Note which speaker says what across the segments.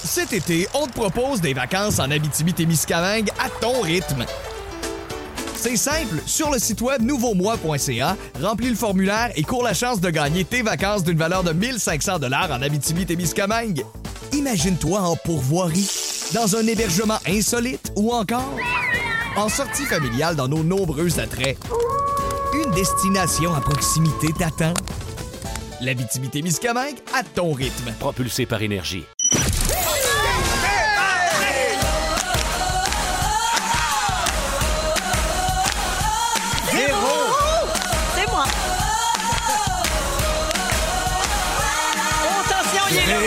Speaker 1: Cet été, on te propose des vacances en Abitibi-Témiscamingue à ton rythme. C'est simple, sur le site web nouveaumois.ca, remplis le formulaire et cours la chance de gagner tes vacances d'une valeur de 1 500 $ en Abitibi-Témiscamingue. Imagine-toi en pourvoirie, dans un hébergement insolite ou encore en sortie familiale dans nos nombreux attraits. Une destination à proximité t'attend. L'Abitibi-Témiscamingue à ton rythme.
Speaker 2: Propulsé par Énergie.
Speaker 3: C'est moi. Attention, il est là.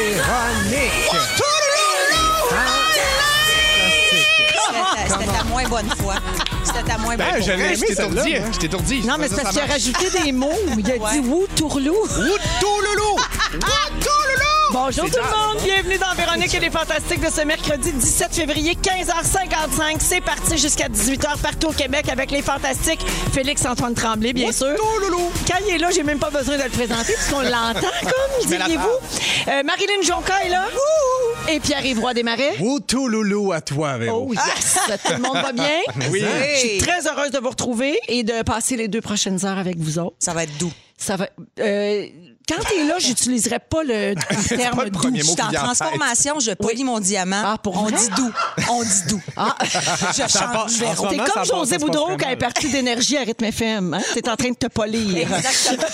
Speaker 4: C'était ta moins bonne fois. C'était ta moins bonne fois.
Speaker 5: Je l'ai aimé, celle-là. Je t'ai étourdi.
Speaker 3: Non, mais c'est parce qu'il a rajouté des mots. Il a dit Wou Tourlou. Bonjour tout le monde, bienvenue dans Véronique et les Fantastiques de ce mercredi 17 février, 15h55. C'est parti jusqu'à 18h partout au Québec avec les Fantastiques. Félix-Antoine Tremblay, bien sûr. Quand il est là, j'ai même pas besoin de le présenter puisqu'on l'entend, comme diriez-vous. Marilyn Jonca est là. Et Pierre-Yves Roy Desmarais.
Speaker 5: Tout loulou à toi, Véro.
Speaker 3: Oh yes! Tout le monde va bien?
Speaker 5: Oui.
Speaker 3: Je suis très heureuse de vous retrouver et de passer les 2 prochaines heures avec vous autres.
Speaker 4: Ça va être doux.
Speaker 3: Ça va... quand t'es là, j'utiliserai pas le terme
Speaker 5: pas le
Speaker 3: doux.
Speaker 5: premier mot
Speaker 4: Je suis en
Speaker 5: qui vient en tête.
Speaker 4: transformation, je polis mon diamant.
Speaker 3: Ah, pour
Speaker 4: on
Speaker 3: vrai?
Speaker 4: dit doux. On dit doux.
Speaker 3: Ah,
Speaker 4: Je change
Speaker 5: en
Speaker 4: vers
Speaker 5: ce moment,
Speaker 3: t'es
Speaker 5: ça
Speaker 3: comme
Speaker 5: passe,
Speaker 3: José
Speaker 5: ça se passe
Speaker 3: Boudreau
Speaker 5: très
Speaker 3: quand elle est
Speaker 5: mal.
Speaker 3: partie d'énergie à Rythme FM. Hein? T'es en train de te polir.
Speaker 4: Exactement.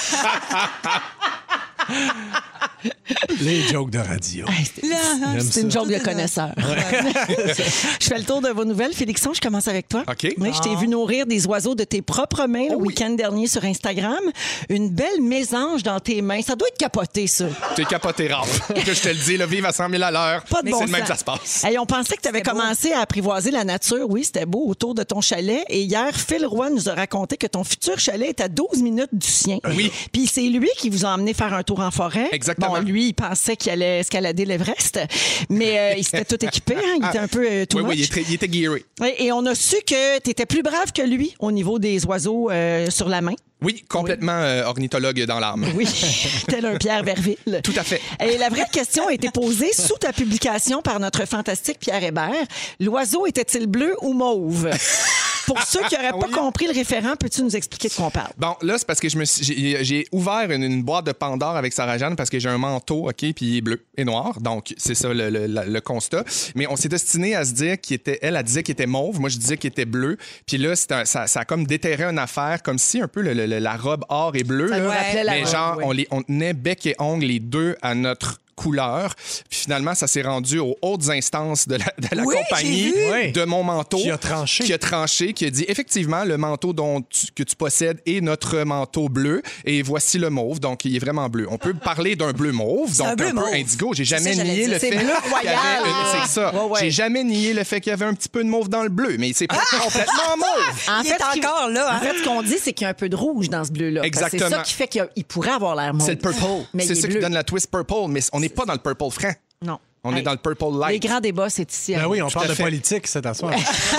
Speaker 5: Les jokes de radio.
Speaker 3: Hey, c'est une joke de connaisseur. Je fais le tour de vos nouvelles. Félixon, je commence avec toi.
Speaker 5: OK.
Speaker 3: Oui, je t'ai vu nourrir des oiseaux de tes propres mains le week-end dernier sur Instagram. Une belle mésange dans tes mains. Ça doit être capoté, ça.
Speaker 5: T'es capoté, Raph. Que je te le dis, là, vive à 100 000 à l'heure.
Speaker 3: Pas de
Speaker 5: Mais
Speaker 3: bon
Speaker 5: c'est le même
Speaker 3: sens.
Speaker 5: que ça se passe.
Speaker 3: Hey, on pensait que tu avais commencé à apprivoiser la nature. Oui, c'était beau autour de ton chalet. Et hier, Phil Roy nous a raconté que ton futur chalet est à 12 minutes du sien.
Speaker 5: Oui.
Speaker 3: Puis c'est lui qui vous a emmené faire un tour en forêt.
Speaker 5: Exactement.
Speaker 3: Bon, lui, il pensait qu'il allait escalader l'Everest. Mais il s'était tout équipé. Hein? Il était un peu too
Speaker 5: Oui,
Speaker 3: much.
Speaker 5: il était gearé.
Speaker 3: Et on a su que tu étais plus brave que lui au niveau des oiseaux sur la main.
Speaker 5: Oui, complètement ornithologue dans l'âme.
Speaker 3: Oui, tel un Pierre Verville.
Speaker 5: Tout à fait.
Speaker 3: Et la vraie question a été posée sous ta publication par notre fantastique Pierre Hébert. L'oiseau était-il bleu ou mauve? Pour ceux qui n'auraient pas compris le référent, peux-tu nous expliquer de quoi on parle?
Speaker 5: Bon, là, c'est parce que j'ai ouvert une boîte de Pandore avec Sarah-Jeanne parce que j'ai un manteau, OK, puis il est bleu et noir. Donc, c'est ça le constat. Mais on s'est destiné à se dire qu'il était... Elle disait qu'il était mauve. Moi, je disais qu'il était bleu. Puis là, ça a comme déterré une affaire, comme si un peu la robe or et bleu.
Speaker 3: Ça nous rappelait la
Speaker 5: mais
Speaker 3: robe,
Speaker 5: genre,
Speaker 3: oui.
Speaker 5: on tenait bec et ongle les deux à notre couleur. Puis finalement, ça s'est rendu aux hautes instances de la
Speaker 4: Oui,
Speaker 5: compagnie
Speaker 4: j'ai
Speaker 6: vu.
Speaker 5: de mon manteau.
Speaker 6: Qui a tranché.
Speaker 5: Qui a dit, effectivement, le manteau que tu possèdes est notre manteau bleu et voici le mauve. Donc, il est vraiment bleu. On peut parler d'un bleu mauve, donc
Speaker 4: un
Speaker 5: un
Speaker 4: bleu
Speaker 5: peu
Speaker 4: mauve.
Speaker 5: indigo. J'ai
Speaker 4: C'est
Speaker 5: jamais
Speaker 4: ça, j'allais
Speaker 5: nié
Speaker 4: dire.
Speaker 5: le
Speaker 3: C'est
Speaker 5: fait
Speaker 3: bleu
Speaker 5: qu'il y
Speaker 3: royal.
Speaker 5: avait... C'est ça.
Speaker 3: Ouais, ouais.
Speaker 5: J'ai jamais nié le fait qu'il y avait un petit peu de mauve dans le bleu, mais c'est pas complètement mauve.
Speaker 3: En
Speaker 4: Il
Speaker 3: fait,
Speaker 4: est
Speaker 3: ce qui-
Speaker 4: encore là, hein?
Speaker 3: En fait, ce qu'on dit, c'est qu'il y a un peu de rouge dans ce bleu-là. Parce que
Speaker 5: Exactement.
Speaker 3: C'est ça qui fait qu'il pourrait avoir l'air mauve.
Speaker 5: C'est le purple.
Speaker 3: Mais
Speaker 5: C'est
Speaker 3: il est
Speaker 5: ça qui
Speaker 3: bleu.
Speaker 5: donne la twist purple, mais on n'est pas dans le purple franc.
Speaker 3: Non.
Speaker 5: On est
Speaker 3: Hey,
Speaker 5: dans le purple
Speaker 3: Les
Speaker 5: light.
Speaker 3: grands débats, c'est ici.
Speaker 6: Ben oui, on parle
Speaker 5: à
Speaker 6: de
Speaker 5: fait.
Speaker 6: politique cet soir.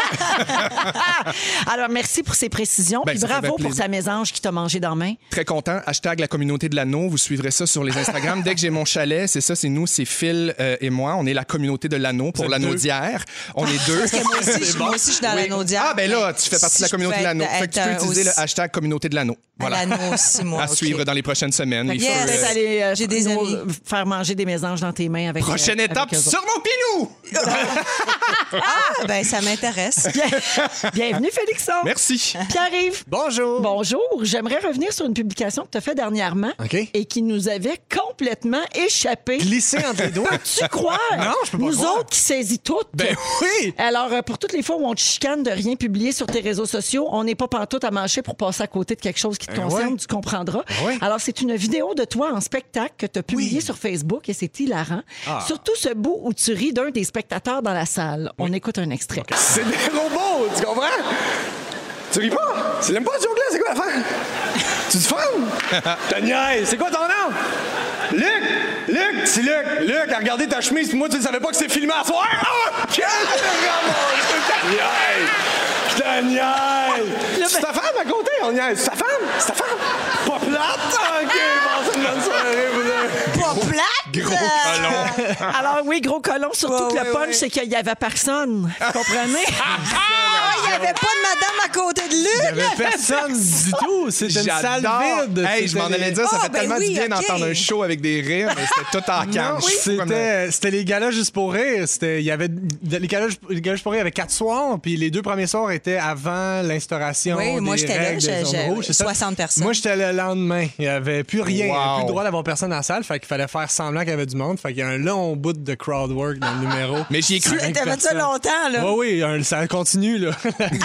Speaker 3: Alors, merci pour ces précisions.
Speaker 5: Ben,
Speaker 3: Puis
Speaker 5: ça fait
Speaker 3: bravo
Speaker 5: bien
Speaker 3: pour
Speaker 5: plaisir.
Speaker 3: sa mésange qui t'a mangé dans la main.
Speaker 5: Très content. Hashtag la communauté de l'anneau. Vous suivrez ça sur les Instagram. Dès que j'ai mon chalet, c'est ça, c'est nous, c'est Phil et moi. On est la communauté de l'anneau pour
Speaker 6: Vous êtes
Speaker 5: l'anneau
Speaker 6: deux.
Speaker 5: d'hier. On est deux.
Speaker 4: Parce que moi aussi, je suis dans
Speaker 5: Oui.
Speaker 4: l'anneau d'hier.
Speaker 5: Ah, ben là, tu fais partie de la communauté de l'anneau. Fait que tu peux utiliser le hashtag communauté de l'anneau. Voilà.
Speaker 4: L'anneau aussi, moi.
Speaker 5: À suivre dans les prochaines semaines. Les
Speaker 4: Yes.
Speaker 5: feux,
Speaker 3: Peut-être aller
Speaker 4: J'ai des
Speaker 3: nous
Speaker 4: amis.
Speaker 3: faire manger des mésanges dans tes mains avec
Speaker 5: Prochaine
Speaker 3: avec
Speaker 5: étape
Speaker 3: eux autres.
Speaker 5: sur mon pilou!
Speaker 4: Ah, ben ça m'intéresse.
Speaker 3: Bienvenue, Félixon.
Speaker 5: Merci.
Speaker 3: Pierre-Yves.
Speaker 6: Bonjour.
Speaker 3: Bonjour. J'aimerais revenir sur une publication que tu as faite dernièrement
Speaker 6: OK.
Speaker 3: et qui nous avait complètement échappé.
Speaker 6: Glissé entre les doigts.
Speaker 3: Peux-tu croire?
Speaker 6: Non, je peux pas
Speaker 3: Nous
Speaker 6: croire.
Speaker 3: autres qui saisit toutes.
Speaker 6: Ben oui.
Speaker 3: Alors, pour toutes les fois où on te chicane de rien publier sur tes réseaux sociaux, on n'est pas pantoute à mancher pour passer à côté de quelque chose qui te concerne,
Speaker 6: ouais.
Speaker 3: tu comprendras.
Speaker 6: ouais.
Speaker 3: Alors, c'est une vidéo de toi en spectacle que tu as publiée sur Facebook et c'est hilarant. Surtout ce bout où tu ris d'un des spectateurs dans la salle. On écoute un extrait.
Speaker 7: C'est des robots, tu comprends? Tu ris pas? Tu l'aimes pas, ce joke-là? C'est quoi l'affaire? Tu te fans? T'as niaise. C'est quoi ton nom? Luc! Luc! C'est Luc! Luc, a regardé ta chemise, puis moi, tu ne savais pas que c'est filmé à soir? Ah! Quel ta niaise! C'est ta femme à côté, on niaise. C'est ta femme? C'est ta femme? Pas plate? OK, bon, c'est une bonne soirée, vous deux.
Speaker 4: Pas plate?
Speaker 5: Gros colon.
Speaker 3: Alors oui, gros colon, surtout que le punch, c'est qu'il n'y avait personne. Vous comprenez?
Speaker 4: Il n'y avait pas de madame à côté de
Speaker 6: Il n'y
Speaker 4: Luc.
Speaker 6: avait personne du tout. C'était une salle vide.
Speaker 5: Hey, je m'en allais dire, ça
Speaker 4: Ah,
Speaker 5: fait
Speaker 4: ben
Speaker 5: tellement
Speaker 4: oui,
Speaker 5: du bien
Speaker 4: ok.
Speaker 5: d'entendre un show avec des rires, mais c'était tout en canne.
Speaker 6: C'était les galas juste pour rire. Il y avait les galas juste pour rire, il y avait 4 soirs, puis les 2 premiers soirs étaient avant l'instauration.
Speaker 4: Oui, moi,
Speaker 6: des
Speaker 4: j'étais là,
Speaker 6: règles des zones rouges, c'est ça?
Speaker 4: 60 personnes.
Speaker 6: Moi, j'étais le lendemain. Il n'y avait plus rien. Il n'y avait
Speaker 5: Wow.
Speaker 6: plus le droit d'avoir personne dans la salle. Fait qu'il fallait faire semblant qu'il y avait du monde. Fait qu'il y a un long bout de crowd work dans le numéro.
Speaker 5: Mais j'y ai cru.
Speaker 4: T'as fait ça longtemps, là.
Speaker 6: Oui, ça continue, là.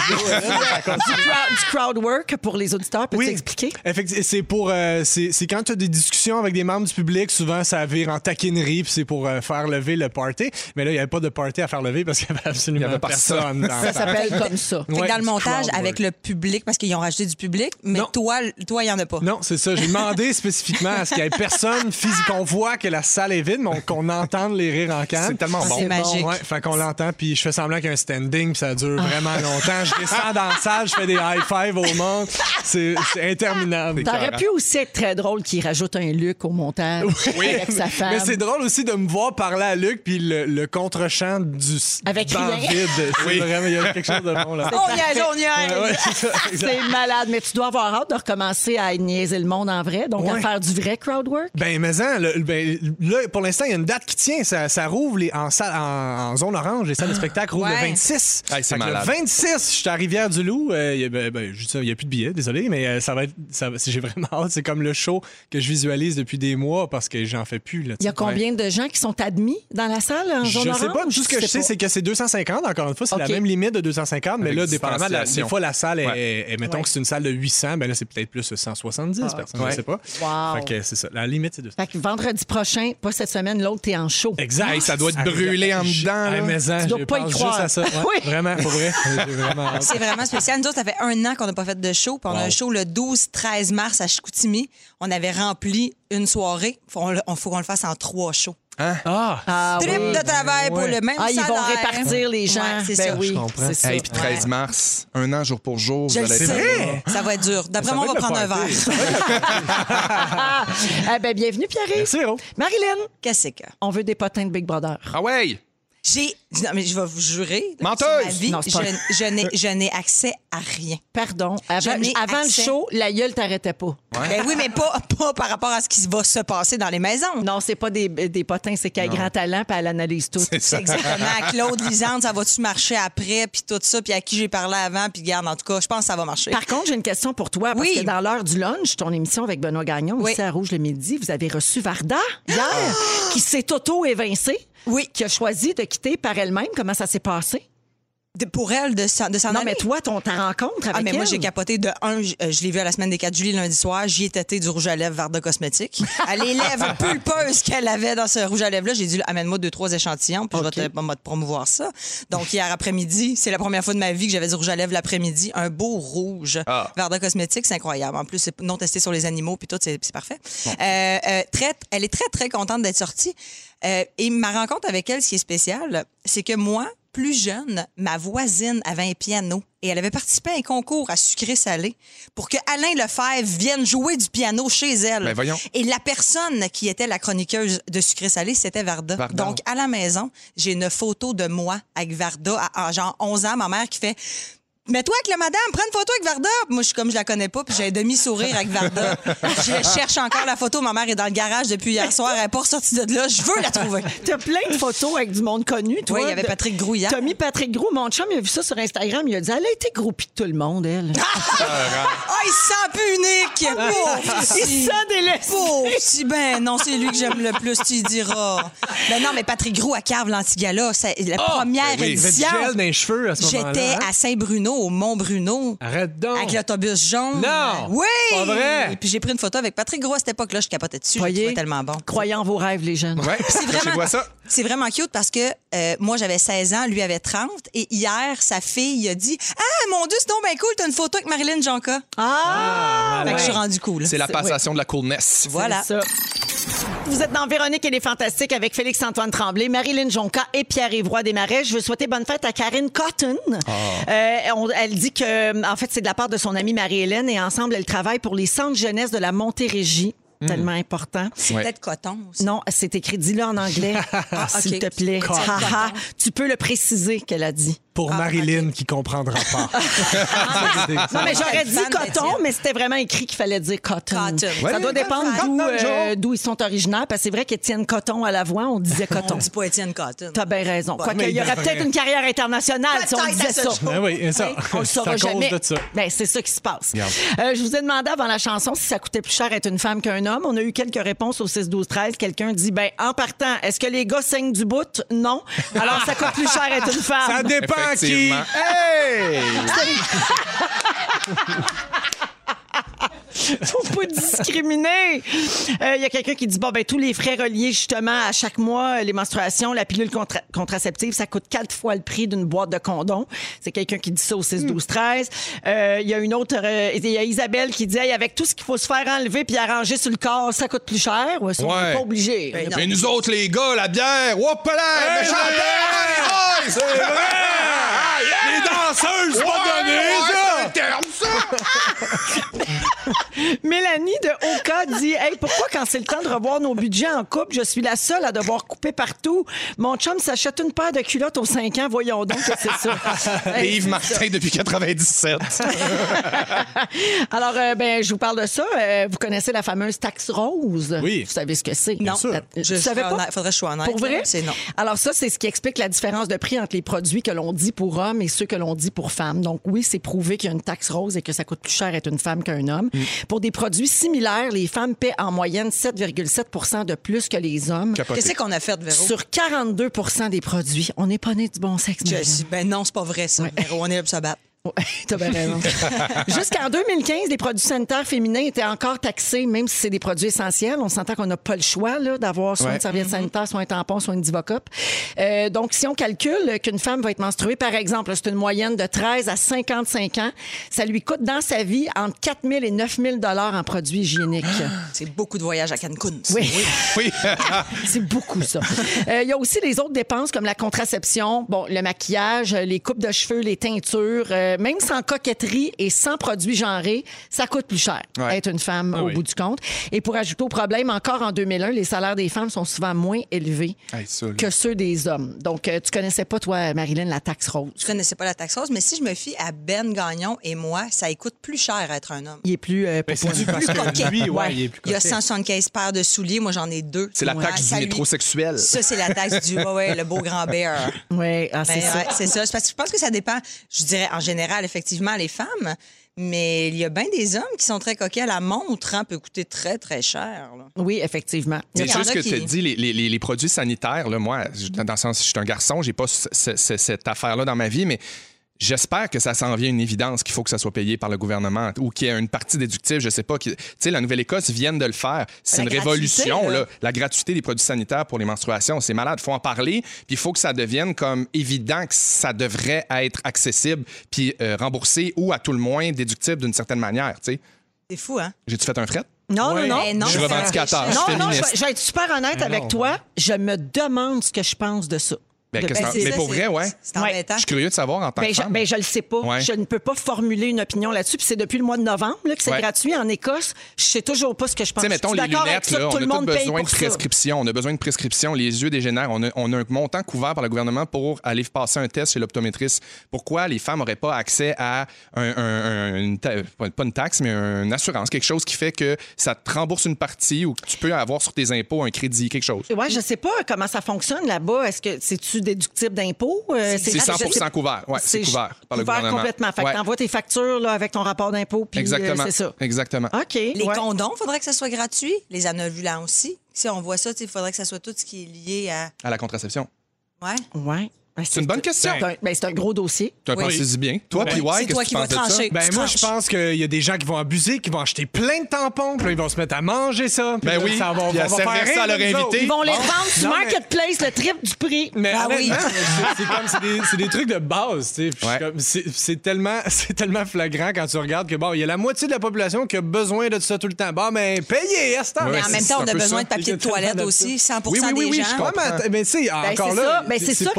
Speaker 3: Du crowd work pour les auditeurs, peux-tu expliquer?
Speaker 6: Effectivement, c'est pour c'est quand tu as des discussions avec des membres du public, souvent ça vire en taquinerie, puis c'est pour faire lever le party. Mais là, il n'y avait pas de party à faire lever parce qu'il n'y avait absolument
Speaker 5: Il y avait
Speaker 6: personne. Dans
Speaker 3: Ça s'appelle comme ça.
Speaker 4: Fait que dans le montage, avec le public, parce qu'ils ont rajouté du public, mais
Speaker 6: Non.
Speaker 4: toi, il n'y en a pas.
Speaker 6: Non, c'est ça. J'ai demandé spécifiquement à ce qu'il n'y ait personne physique, qu'on voit que la salle est vide, mais qu'on entende les rires en canne.
Speaker 5: C'est tellement bon.
Speaker 4: C'est magique.
Speaker 6: Ouais, fait qu'on l'entend, puis je fais semblant qu'il y a un standing, puis ça dure vraiment longtemps. Je descends dans la salle, je fais des high-fives au monde. C'est interminable.
Speaker 3: T'aurais pu aussi être très drôle qu'il rajoute un Luc au montage avec sa femme.
Speaker 6: Mais c'est drôle aussi de me voir parler à Luc, puis le contre-champ du
Speaker 3: Avec
Speaker 6: banc
Speaker 3: rien.
Speaker 6: vide. C'est vraiment, il y a quelque chose de bon là.
Speaker 4: On y aille.
Speaker 6: Ouais, c'est ça, exact.
Speaker 3: C'est malade, mais tu dois avoir hâte de recommencer à niaiser le monde en vrai, donc à
Speaker 6: Ouais.
Speaker 3: faire du vrai crowd work.
Speaker 6: Ben, mais là, pour l'instant, il y a une date qui tient. Ça rouvre en zone orange. Les salles de spectacle rouvrent
Speaker 4: Ouais.
Speaker 6: le 26.
Speaker 5: Hey, c'est
Speaker 6: Fait que
Speaker 5: malade.
Speaker 6: Le 26, je suis à Rivière-du-Loup. Je dis ça, il n'y a plus de billets, désolé, mais j'ai vraiment hâte. C'est comme le show que je visualise depuis des mois parce que j'en fais plus. Là,
Speaker 3: Il y a combien de gens qui sont admis dans la salle en
Speaker 6: Je
Speaker 3: zone
Speaker 6: sais pas.
Speaker 3: orange?
Speaker 6: Tout ce que je sais, c'est que c'est 250. Encore une fois, c'est
Speaker 3: OK.
Speaker 6: la même limite de 250. Mais
Speaker 5: Avec
Speaker 6: là, dépendamment,
Speaker 5: distanciation.
Speaker 6: des fois, la salle
Speaker 5: Ouais.
Speaker 6: est mettons que c'est une salle de 800. Ben là, c'est peut-être plus 170 personnes.
Speaker 5: Ouais.
Speaker 6: Je sais pas.
Speaker 3: Wow.
Speaker 6: Fait que c'est ça. La limite, c'est 200.
Speaker 3: Fait que vendredi prochain, pas cette semaine, l'autre, t'es en show.
Speaker 6: Exact.
Speaker 5: Hey, ça doit te brûler en dedans, là.
Speaker 6: Hey, mais
Speaker 3: Tu dois
Speaker 6: je
Speaker 3: pas y
Speaker 6: pense
Speaker 3: croire.
Speaker 6: juste à ça. Ouais,
Speaker 3: Oui.
Speaker 6: Vraiment, pour vrai. J'ai vraiment hâte.
Speaker 4: C'est vraiment spécial. Nous autres, ça fait 1 an qu'on n'a pas fait de show. Puis on a un show le 12-13 mars à Chicoutimi. On avait rempli une soirée. Faut qu'on le fasse en 3 shows.
Speaker 3: Ah,
Speaker 4: Trip
Speaker 3: oui.
Speaker 4: de travail pour le même
Speaker 3: Ah, ils
Speaker 4: salaire.
Speaker 3: vont répartir les gens.
Speaker 4: Ouais, c'est
Speaker 3: Ben
Speaker 4: ça.
Speaker 3: oui,
Speaker 6: Je comprends.
Speaker 3: c'est ça.
Speaker 5: Hey, puis 13 mars, 1 an jour pour jour.
Speaker 4: Je
Speaker 5: vous
Speaker 4: le
Speaker 5: allez
Speaker 4: sais.
Speaker 5: être-
Speaker 4: Ça va être dur. D'après
Speaker 6: Ça
Speaker 4: moi,
Speaker 6: va
Speaker 4: on va
Speaker 6: être le
Speaker 4: prendre un
Speaker 6: party.
Speaker 3: Ah, ben, bienvenue, Pierre.
Speaker 6: Merci, Véro.
Speaker 3: Marilyn,
Speaker 4: Qu'est-ce que...
Speaker 3: on veut des potins de Big Brother.
Speaker 5: Ah ouais!
Speaker 4: Non, mais je vais vous jurer.
Speaker 5: Menteuse!
Speaker 4: sur ma vie,
Speaker 3: Non, c'est pas-
Speaker 4: je n'ai accès à rien.
Speaker 3: Pardon.
Speaker 4: Je n'ai
Speaker 3: Avant le
Speaker 4: accès.
Speaker 3: show, la gueule t'arrêtait pas.
Speaker 4: Ben oui, mais pas par rapport à ce qui va se passer dans les maisons.
Speaker 3: Non, c'est pas des potins, c'est qu'elle a grand talent puis elle analyse tout.
Speaker 5: C'est
Speaker 4: C'est
Speaker 5: ça.
Speaker 4: exactement. Claude, Lisande, ça va-tu marcher après, puis tout ça, puis à qui j'ai parlé avant, puis garde, en tout cas, je pense que ça va marcher.
Speaker 3: Par contre, j'ai une question pour toi. Parce
Speaker 4: Oui.
Speaker 3: que dans l'heure du lunch, ton émission avec Benoît Gagnon,
Speaker 4: Oui.
Speaker 3: ici à Rouge le Midi, vous avez reçu Varda hier, qui s'est auto-évincée,
Speaker 4: Oui.
Speaker 3: qui a choisi de quitter par elle-même. Comment ça s'est passé?
Speaker 4: Pour elle, de s'en
Speaker 3: Non,
Speaker 4: aller.
Speaker 3: mais toi, ta rencontre avec
Speaker 4: Ah, mais moi,
Speaker 3: elle?
Speaker 4: j'ai capoté de un. Je l'ai vu à la semaine des 4 juillet lundi soir. J'y ai tâté du rouge à lèvres Varda Cosmétiques. À les lèvres pulpeuses qu'elle avait dans ce rouge à lèvres-là, j'ai dit amène-moi 2-3 échantillons, puis je vais te promouvoir ça. Donc, hier après-midi, c'est la première fois de ma vie que j'avais du rouge à lèvres l'après-midi. Un beau rouge.
Speaker 5: Ah.
Speaker 4: Varda Cosmétiques, c'est incroyable. En plus, c'est non testé sur les animaux, puis tout, c'est parfait. Elle est très, très contente d'être sortie. Et ma rencontre avec elle, ce qui est spécial, c'est que moi, plus jeune, ma voisine avait un piano et elle avait participé à un concours à sucré-salé pour que Alain Lefebvre vienne jouer du piano chez elle.
Speaker 5: Ben voyons.
Speaker 4: Et la personne qui était la chroniqueuse de sucré-salé, c'était Varda.
Speaker 5: Varda.
Speaker 4: Donc, à la maison, j'ai une photo de moi avec Varda à genre 11 ans, ma mère qui fait... Mets-toi avec le madame, prends une photo avec Varda. Moi, je suis comme je la connais pas, puis j'ai un demi-sourire avec Varda. Je cherche encore la photo. Ma mère est dans le garage depuis hier soir. Elle n'est pas ressortie de là. Je veux la trouver.
Speaker 3: T'as plein de photos avec du monde connu, toi.
Speaker 4: Oui, il y avait Patrick Groux hier.
Speaker 3: T'as mis Patrick Groux. Mon chum, il a vu ça sur Instagram. Il a dit, elle a été groupie de tout le monde, elle.
Speaker 4: Ah, il se sent plus unique. Pauvre
Speaker 3: Il
Speaker 4: petit.
Speaker 3: se sent délaissé.
Speaker 4: Pauvre petit. Ben non, c'est lui que j'aime le plus, tu y diras. Ben non, mais Patrick Groux à Carve l'Antigala, c'est la première
Speaker 5: ben oui.
Speaker 6: Il y avait du
Speaker 4: édition.
Speaker 6: gel dans les cheveux à ce moment-là.
Speaker 4: J'étais
Speaker 6: hein?
Speaker 4: à Saint-Bruno, au Mont-Bruno.
Speaker 6: Arrête donc.
Speaker 4: Avec l'autobus jaune.
Speaker 6: Non!
Speaker 4: Oui!
Speaker 6: Pas vrai?
Speaker 4: Et puis j'ai pris une photo avec Patrick Gros à cette époque-là. Je capotais dessus. Je le
Speaker 3: Voyez,
Speaker 4: trouvais tellement bon.
Speaker 3: croyez en vos rêves, les jeunes.
Speaker 5: Ouais,
Speaker 4: C'est
Speaker 5: je
Speaker 4: vraiment,
Speaker 5: vois ça.
Speaker 4: c'est vraiment cute parce que moi, j'avais 16 ans, lui avait 30. Et hier, sa fille a dit « Ah, mon Dieu, c'est donc bien cool, t'as une photo avec Marilyn Jonca.
Speaker 3: Ah!
Speaker 4: Fait que je suis rendue cool.
Speaker 5: C'est la passation de la coolness.
Speaker 4: Voilà.
Speaker 3: C'est ça. Vous êtes dans Véronique et les Fantastiques avec Félix-Antoine Tremblay, Marilyn Jonca et Pierre-Yves Roy Desmarais. Je veux souhaiter bonne fête à Karine Cotton. Elle dit que, en fait, c'est de la part de son amie Marie-Hélène et ensemble, elles travaillent pour les centres jeunesse de la Montérégie. tellement important.
Speaker 4: C'est peut-être coton aussi.
Speaker 3: Non, c'est écrit, dis-le en anglais, s'il
Speaker 4: OK.
Speaker 3: te plaît.
Speaker 4: Coton.
Speaker 3: Haha. Tu peux le préciser qu'elle a dit.
Speaker 6: Pour Marilyn qui comprendra pas.
Speaker 3: Non, mais j'aurais
Speaker 4: Quelle
Speaker 3: dit
Speaker 4: fan
Speaker 3: coton,
Speaker 4: d'Étienne.
Speaker 3: mais c'était vraiment écrit qu'il fallait dire cotton.
Speaker 4: Cotton.
Speaker 3: Ça
Speaker 6: Ouais.
Speaker 3: doit dépendre
Speaker 6: Cotton,
Speaker 3: d'où ils sont originaires, parce que c'est vrai qu'Étienne Coton à la voix, on disait
Speaker 4: On
Speaker 3: coton.
Speaker 4: dit pas Étienne Cotton.
Speaker 3: T'as bien raison.
Speaker 4: Ouais,
Speaker 3: Quoique,
Speaker 6: mais
Speaker 3: il y aurait
Speaker 6: il
Speaker 3: peut-être une carrière internationale si on
Speaker 4: Peut-être
Speaker 3: disait
Speaker 4: à ce
Speaker 3: ça.
Speaker 4: jour.
Speaker 6: Ben oui, ça.
Speaker 3: On le
Speaker 6: C'est
Speaker 3: saura
Speaker 6: à cause
Speaker 3: jamais.
Speaker 6: de ça.
Speaker 3: Ben, c'est ça qui se passe.
Speaker 5: Regarde.
Speaker 3: Je vous ai demandé avant la chanson si ça coûtait plus cher être une femme qu'un homme. On a eu quelques réponses au 6-12-13. Quelqu'un dit, ben, en partant, est-ce que les gars saignent du bout? Non. Alors, ça coûte plus cher être une femme.
Speaker 6: Ça dépend qui.
Speaker 5: Effectivement. Hey!
Speaker 3: Faut pas discriminer. Il y a quelqu'un qui dit, bon, ben, tous les frais reliés, justement, à chaque mois, les menstruations, la pilule contraceptive, ça coûte 4 fois le prix d'une boîte de condoms. C'est quelqu'un qui dit ça au 6-12-13. Il y a une autre, il y a Isabelle qui dit, hey, avec tout ce qu'il faut se faire enlever puis arranger sur le corps, ça coûte plus cher. Ouais, ça, on n'est pas obligé.
Speaker 4: Ben,
Speaker 5: Mais nous autres, les gars, la bière, hop là, méchant bière, les boys!
Speaker 6: C'est vrai! Les danseuses, c'est pas donné, ça!
Speaker 5: C'est terme, ça!
Speaker 3: Mélanie de Oka dit, hey, pourquoi quand c'est le temps de revoir nos budgets en couple, je suis la seule à devoir couper partout? Mon chum s'achète une paire de culottes aux 5 ans. Voyons donc que c'est ça.
Speaker 5: Et Yves Martin depuis 97.
Speaker 3: Alors, ben, je vous parle de ça. Vous connaissez la fameuse taxe rose?
Speaker 6: Oui.
Speaker 3: Vous savez ce que c'est?
Speaker 6: Bien sûr.
Speaker 3: Je savais pas.
Speaker 4: Il faudrait que je sois honnête.
Speaker 3: Pour vrai?
Speaker 4: là. C'est non.
Speaker 3: Alors ça, c'est ce qui explique la différence de prix entre les produits que l'on dit pour hommes et ceux que l'on dit pour femmes. Donc oui, c'est prouvé qu'il y a une taxe rose et que ça coûte plus cher être une femme qu'un homme. Pour des produits similaires, les femmes paient en moyenne 7,7 de plus que les hommes.
Speaker 4: Qu'est-ce qu'on a fait, Véro?
Speaker 3: Sur 42 des produits. On n'est pas né du bon sexe. Marie-Anne.
Speaker 4: Ben non, c'est pas vrai, ça. Véro, on est là pour se battre.
Speaker 3: Ouais, t'as bien raison. Jusqu'en 2015, les produits sanitaires féminins étaient encore taxés, même si c'est des produits essentiels. On s'entend qu'on n'a pas le choix là, d'avoir soit une serviette sanitaire, soit un tampon, soit une Divocop. Donc, si on calcule qu'une femme va être menstruée, par exemple, là, c'est une moyenne de 13 à 55 ans, ça lui coûte dans sa vie entre 4 000 et 9 000 en produits hygiéniques.
Speaker 4: C'est beaucoup de voyages à Cancun.
Speaker 3: Oui.
Speaker 5: Oui.
Speaker 3: C'est beaucoup, ça. Il y a aussi les autres dépenses comme la contraception, bon, le maquillage, les coupes de cheveux, les teintures. Même sans coquetterie et sans produits genrés, ça coûte plus cher être une femme au bout du compte. Et pour ajouter au problème, encore en 2001, les salaires des femmes sont souvent moins élevés que ceux des hommes. Donc, tu connaissais pas, toi, Marilyn, la taxe rose.
Speaker 4: Je connaissais pas la taxe rose, mais si je me fie à Ben Gagnon et moi, ça coûte plus cher être un homme.
Speaker 3: Il est plus...
Speaker 6: C'est dû parce
Speaker 4: coquet.
Speaker 6: que lui,
Speaker 3: Ouais.
Speaker 6: il est plus
Speaker 4: Il y a
Speaker 6: coquet.
Speaker 4: 175 paires de souliers, moi j'en ai 2.
Speaker 5: C'est la taxe
Speaker 4: Ça
Speaker 5: du
Speaker 4: lui-
Speaker 5: métrosexuel.
Speaker 4: Ça, c'est la taxe du le beau grand bear.
Speaker 3: Oui, c'est
Speaker 4: Ben,
Speaker 3: ça.
Speaker 4: ouais, c'est ça. C'est parce que je pense que ça dépend, je dirais en général, effectivement, les femmes, mais il y a bien des hommes qui sont très coquets. La montre peut coûter très, très cher. Là.
Speaker 3: Oui, effectivement.
Speaker 4: Il
Speaker 5: C'est
Speaker 4: y en
Speaker 5: juste
Speaker 4: a
Speaker 5: que
Speaker 4: qui-
Speaker 5: tu dis, les produits sanitaires, là, moi, dans le sens, je suis un garçon, j'ai pas cette affaire-là dans ma vie, mais j'espère que ça s'en vient une évidence qu'il faut que ça soit payé par le gouvernement ou qu'il y ait une partie déductible, je sais pas. Tu sais, la Nouvelle-Écosse vient de le faire. C'est
Speaker 4: La
Speaker 5: une révolution,
Speaker 4: gratuité,
Speaker 5: là. La gratuité des produits sanitaires pour les menstruations. C'est malade. Il faut en parler. Puis il faut que ça devienne comme évident que ça devrait être accessible puis remboursé ou à tout le moins déductible d'une certaine manière, tu sais.
Speaker 4: C'est fou, hein?
Speaker 5: J'ai-tu fait un fret?
Speaker 3: Non,
Speaker 6: Ouais.
Speaker 3: non,
Speaker 4: Eh
Speaker 3: non.
Speaker 4: non,
Speaker 5: Je suis
Speaker 4: c'est
Speaker 5: revendicateur.
Speaker 4: un-
Speaker 5: Je suis
Speaker 3: Non, non,
Speaker 5: féministe.
Speaker 3: je vais être super honnête avec toi. Je me demande ce que je pense de ça.
Speaker 5: Ben,
Speaker 3: De-
Speaker 5: qu'est-ce que
Speaker 4: Ben,
Speaker 5: t'en-
Speaker 4: c'est
Speaker 5: mais
Speaker 4: ça,
Speaker 5: pour
Speaker 4: c'est-
Speaker 5: vrai, ouais.
Speaker 4: C'est embêtant.
Speaker 5: Je suis curieux de savoir en tant que femme.
Speaker 3: Je le sais pas.
Speaker 5: Ouais.
Speaker 3: Je ne peux pas formuler une opinion là-dessus. Puis c'est depuis le mois de novembre là, que c'est
Speaker 5: Ouais.
Speaker 3: gratuit en Écosse. Je sais toujours pas ce que je pense.
Speaker 5: Tu sais, mettons
Speaker 3: Je
Speaker 5: les
Speaker 3: suis d'accord avec
Speaker 5: lunettes,
Speaker 3: ça,
Speaker 5: là,
Speaker 3: tout
Speaker 5: on
Speaker 3: le
Speaker 5: a tous
Speaker 3: monde paye
Speaker 5: besoin de
Speaker 3: pour ça.
Speaker 5: prescription. On a besoin de prescription. Les yeux dégénèrent. On a un montant couvert par le gouvernement pour aller passer un test chez l'optométriste. Pourquoi les femmes n'auraient pas accès à pas une taxe, mais une assurance, quelque chose qui fait que ça te rembourse une partie ou que tu peux avoir sur tes impôts un crédit, quelque chose.
Speaker 3: Ouais, je sais pas comment ça fonctionne là-bas. Est-ce que c'est-tu déductible d'impôts?
Speaker 5: C'est 100% couvert. Ouais, c'est couvert par le gouvernement.
Speaker 3: Complètement. Fait que
Speaker 5: Ouais.
Speaker 3: t'envoies tes factures là, avec ton rapport d'impôt. Puis
Speaker 5: Exactement.
Speaker 3: c'est ça.
Speaker 5: Exactement.
Speaker 3: OK.
Speaker 4: Les
Speaker 3: ouais.
Speaker 4: condoms, il faudrait que ça soit gratuit. Les annovulants aussi. Si on voit ça, il faudrait que ça soit tout ce qui est lié à...
Speaker 5: À la contraception.
Speaker 4: Ouais.
Speaker 3: Ouais. Ben,
Speaker 5: C'est une bonne question.
Speaker 3: C'est un gros dossier.
Speaker 5: Tu as
Speaker 4: Oui.
Speaker 5: pensé bien. Toi,
Speaker 6: Ben,
Speaker 5: puis ouais,
Speaker 4: c'est
Speaker 5: qu'est-ce
Speaker 4: toi
Speaker 5: que tu
Speaker 4: qui vas
Speaker 5: penses de ça?
Speaker 4: trancher.
Speaker 6: Ben
Speaker 4: Tu
Speaker 6: moi, je
Speaker 4: tranches.
Speaker 6: pense qu'il y a des gens qui vont abuser, qui vont acheter plein de tampons, puis là, ils vont se mettre à manger ça. Puis
Speaker 5: Ben
Speaker 6: là,
Speaker 5: oui,
Speaker 6: ça va,
Speaker 5: puis à
Speaker 6: on va
Speaker 5: servir
Speaker 6: faire
Speaker 5: ça à
Speaker 6: rire
Speaker 5: leur
Speaker 6: nous
Speaker 5: invité.
Speaker 6: autres.
Speaker 3: Ils vont les
Speaker 6: Bon.
Speaker 3: revendre sur
Speaker 6: Non, mais-
Speaker 3: Marketplace, le triple du prix.
Speaker 6: Mais
Speaker 4: Ah oui.
Speaker 6: honnêtement, c'est des trucs de base, tu sais. Puis je suis
Speaker 5: Ouais.
Speaker 6: comme- c'est tellement flagrant quand tu regardes que bon, il y a la moitié de la population qui a besoin de ça tout le temps. Bon, mais payez, à ce temps.
Speaker 5: Ouais,
Speaker 4: Mais en même temps, on
Speaker 5: c'est
Speaker 4: a
Speaker 5: un peu
Speaker 4: besoin
Speaker 5: ça.
Speaker 4: de papier de
Speaker 6: Il y a tellement
Speaker 4: toilette
Speaker 6: de
Speaker 4: aussi. 100
Speaker 5: Oui, oui, oui,
Speaker 4: des
Speaker 5: oui,
Speaker 4: gens.
Speaker 5: je comprends.
Speaker 6: Mais tu sais,
Speaker 3: Ben,
Speaker 6: encore
Speaker 3: c'est
Speaker 6: là,
Speaker 3: ça. Ben, c'est ça
Speaker 6: pas
Speaker 3: qui me
Speaker 6: obligé.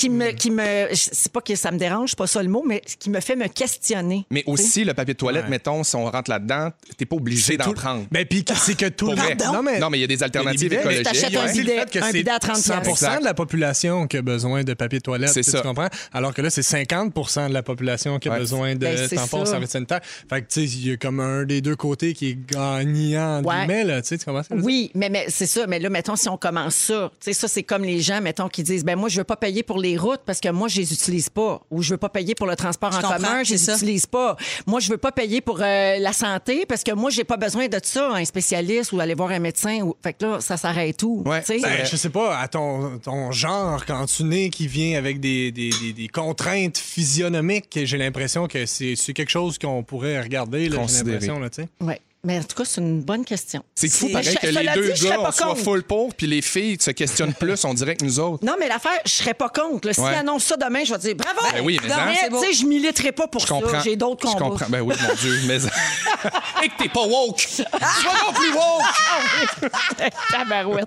Speaker 3: qui me c'est pas que ça me dérange, c'est pas ça le mot, mais qui me fait me questionner.
Speaker 5: Mais aussi, le papier de toilette,
Speaker 6: Ouais.
Speaker 5: mettons, si on rentre là-dedans, t'es pas obligé d'en prendre.
Speaker 6: Ben, puis c'est que tout le
Speaker 5: Pour vrai.
Speaker 6: monde.
Speaker 5: Non, mais il y a des alternatives
Speaker 6: Il y a des bidets, mais
Speaker 5: écologiques.
Speaker 3: t'achètes un
Speaker 6: C'est
Speaker 3: bidet.
Speaker 6: le fait que
Speaker 3: Un
Speaker 6: c'est
Speaker 3: bidet à 30
Speaker 6: 100%
Speaker 5: Exact.
Speaker 6: de la population qui a besoin de papier de toilette.
Speaker 5: C'est ça.
Speaker 6: Tu comprends? Alors que là, c'est 50% de la population qui a
Speaker 5: Ouais.
Speaker 6: besoin de
Speaker 3: Ben, c'est
Speaker 6: tampons,
Speaker 3: ça.
Speaker 6: serviettes sanitaires. Fait que, tu sais, il y a comme un des deux côtés qui est gagnant, entre
Speaker 3: Ouais.
Speaker 6: guillemets, là. Tu sais, tu comprends ça?
Speaker 3: Oui, mais c'est ça. Mais là, mettons, si on commence ça, tu sais, ça, c'est comme les gens, mettons, qui disent, ben moi, je veux pas payer pour les routes parce que moi, je les utilise pas. Ou je veux pas payer pour le transport en
Speaker 4: comprends,
Speaker 3: commun, je
Speaker 4: c'est
Speaker 3: les
Speaker 4: ça.
Speaker 3: utilise pas. Moi, je veux pas payer pour la santé parce que moi, j'ai pas besoin de ça, un spécialiste ou aller voir un médecin. Fait que là, ça s'arrête tout.
Speaker 5: Ouais.
Speaker 3: tu sais.
Speaker 6: Ben, je sais pas, à ton genre, quand tu nais qui vient avec des contraintes physionomiques, j'ai l'impression que c'est quelque chose qu'on pourrait regarder, là, j'ai
Speaker 5: Considérer.
Speaker 6: l'impression, là, tu sais.
Speaker 3: Ouais. Mais en tout cas, c'est une bonne question.
Speaker 5: C'est fou,
Speaker 4: C'est-
Speaker 5: pareil,
Speaker 3: Mais
Speaker 5: que
Speaker 3: cela
Speaker 5: les
Speaker 3: dit,
Speaker 5: deux
Speaker 3: je serais
Speaker 5: gars,
Speaker 3: pas
Speaker 5: on soit
Speaker 3: contre.
Speaker 5: full pour, puis les filles se questionnent plus, on dirait que nous autres.
Speaker 3: Non, mais l'affaire, je serais pas contre. Là. S'ils
Speaker 5: Ouais.
Speaker 3: annoncent ça demain, je vais dire bravo!
Speaker 5: Ben oui, mais
Speaker 3: Non,
Speaker 5: hein,
Speaker 3: mais,
Speaker 4: c'est beau.
Speaker 3: tu sais, je militerai pas pour
Speaker 5: Je
Speaker 3: ça.
Speaker 5: comprends.
Speaker 3: J'ai d'autres
Speaker 5: Je
Speaker 3: combats.
Speaker 5: comprends. Ben oui, mon Dieu. Mais... Et que t'es pas woke. Sois non plus woke.
Speaker 3: Tabarouette.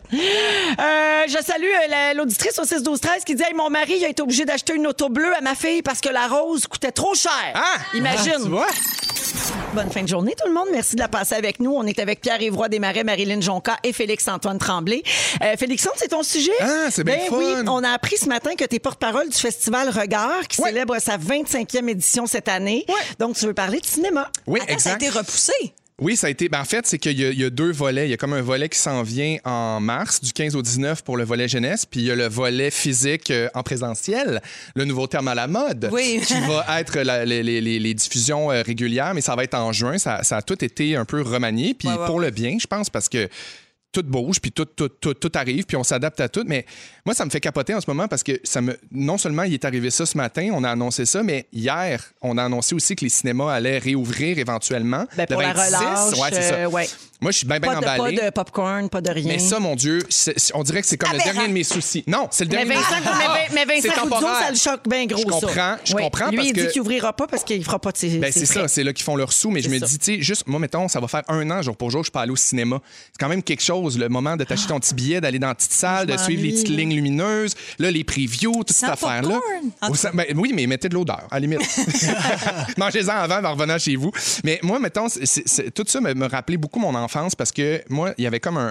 Speaker 3: Je salue l'auditrice au 6-12-13 qui dit hey, mon mari il a été obligé d'acheter une auto bleue à ma fille parce que la rose coûtait trop cher.
Speaker 5: Ah!
Speaker 3: Imagine.
Speaker 6: Tu vois?
Speaker 3: Bonne fin de journée, tout le monde. Merci de la passer avec nous. On est avec Pierre-Yves Roy Desmarais, Marilyn Jonca et Félix-Antoine Tremblay. Félixon, c'est ton sujet?
Speaker 5: Ah, c'est bien fun.
Speaker 3: Oui, on a appris ce matin que tu es porte-parole du Festival Regard qui
Speaker 5: Ouais.
Speaker 3: célèbre sa 25e édition cette année. Donc, tu veux parler de cinéma.
Speaker 5: Oui,
Speaker 4: Attends, ça a
Speaker 5: exact.
Speaker 4: été repoussé.
Speaker 5: Oui, ça a été. Ben, en fait, c'est qu'il y a deux volets. Il y a comme un volet qui s'en vient en mars, du 15 au 19 pour le volet jeunesse, puis il y a le volet physique en présentiel, le nouveau terme à la mode,
Speaker 4: Oui.
Speaker 5: qui va être les diffusions régulières, mais ça va être en juin. Ça a tout été un peu remanié, puis
Speaker 4: Ouais, ouais,
Speaker 5: pour le bien, je pense, parce que tout bouge, puis tout arrive, puis on s'adapte à tout. Mais moi, ça me fait capoter en ce moment parce que non seulement il est arrivé ça ce matin, on a annoncé ça, mais hier, on a annoncé aussi que les cinémas allaient réouvrir éventuellement.
Speaker 3: Ben, pour
Speaker 5: le
Speaker 3: la
Speaker 5: 26.
Speaker 3: relâche.
Speaker 5: Ouais, c'est ça.
Speaker 3: Ouais.
Speaker 5: Moi, je suis bien
Speaker 3: Pas
Speaker 5: emballé.
Speaker 3: de popcorn, pas de rien.
Speaker 5: Mais ça, mon Dieu, on dirait que c'est comme le
Speaker 4: Aberrant.
Speaker 5: dernier de mes soucis. Non, c'est le
Speaker 3: Mais
Speaker 5: dernier de mes
Speaker 3: Vincent, mais
Speaker 5: C'est
Speaker 3: Vincent Goudzot,
Speaker 5: temporaire.
Speaker 3: ça le choque bien gros,
Speaker 5: Je comprends,
Speaker 3: ça.
Speaker 5: je comprends
Speaker 3: Lui,
Speaker 5: parce
Speaker 3: il dit
Speaker 5: que-
Speaker 3: qu'il ouvrira pas parce qu'il fera pas de ses
Speaker 5: Ben, c'est ça, c'est là qu'ils font leur sous. Mais je
Speaker 3: C'est
Speaker 5: me
Speaker 3: ça.
Speaker 5: dis, tu sais, juste, moi, mettons, ça va faire 1 an, jour pour jour, je peux aller au cinéma. C'est quand même quelque chose, le moment de t'acheter ton petit billet, d'aller dans la petite salle, de
Speaker 3: Je
Speaker 5: suivre les
Speaker 3: m'ennuie.
Speaker 5: petites lignes lumineuses, là, les previews, toute cette
Speaker 4: Sans
Speaker 5: affaire-là.
Speaker 4: popcorn. En tout
Speaker 5: Ben, oui, mais mettez de l'odeur, à la limite. Mangez-en avant en revenant chez vous. Mais moi, mettons, tout ça me rappelait beaucoup mon enfance parce que moi, il y avait comme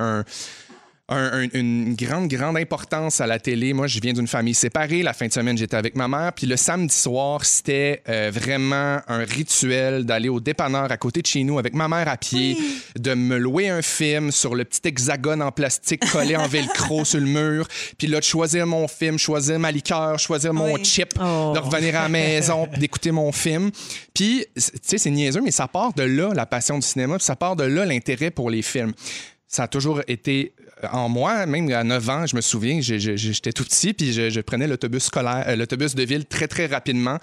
Speaker 5: une grande importance à la télé. Moi, je viens d'une famille séparée. La fin de semaine, j'étais avec ma mère. Puis le samedi soir, c'était vraiment un rituel d'aller au dépanneur à côté de chez nous avec ma mère à pied, de me louer un film sur le petit hexagone en plastique collé en velcro sur le mur. Puis là, de choisir mon film, choisir ma liqueur, choisir mon
Speaker 4: Oui.
Speaker 5: chip,
Speaker 3: Oh.
Speaker 5: de revenir à la maison, d'écouter mon film. Puis, tu sais, c'est niaiseux, mais ça part de là, la passion du cinéma. Puis ça part de là, l'intérêt pour les films. Ça a toujours été en moi, même à 9 ans, je me souviens, j'étais tout petit, puis je prenais l'autobus scolaire, l'autobus de ville très, très rapidement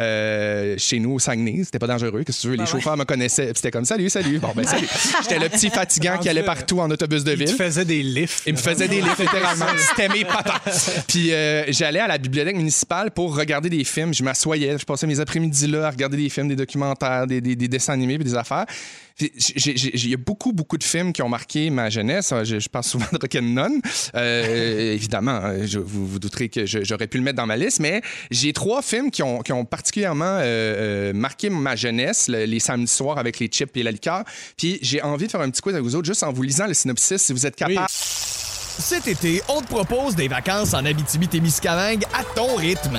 Speaker 5: chez nous au Saguenay. C'était pas dangereux, qu'est-ce que tu veux? Les chauffeurs me connaissaient, puis c'était comme salut. Bon, ben salut. J'étais le petit fatigant qui allait partout en autobus de
Speaker 6: Il te
Speaker 5: ville.
Speaker 6: faisait des lifts.
Speaker 5: Il me faisait des livres, littéralement. C'était mes papas. Puis j'allais à la bibliothèque municipale pour regarder des films. Je m'assoyais, je passais mes après-midi là à regarder des films, des documentaires, des dessins animés puis des affaires. Puis il y a beaucoup de films qui ont marqué ma jeunesse. Je parle souvent de Rock'n'None. Évidemment, vous douterez que j'aurais pu le mettre dans ma liste, mais j'ai 3 films qui ont particulièrement marqué ma jeunesse, les samedis soirs avec les chips et la liqueur. Puis j'ai envie de faire un petit quiz avec vous autres, juste en vous lisant le synopsis, si vous êtes capable.
Speaker 6: Oui.
Speaker 1: Cet été, on te propose des vacances en Abitibi-Témiscamingue à ton rythme.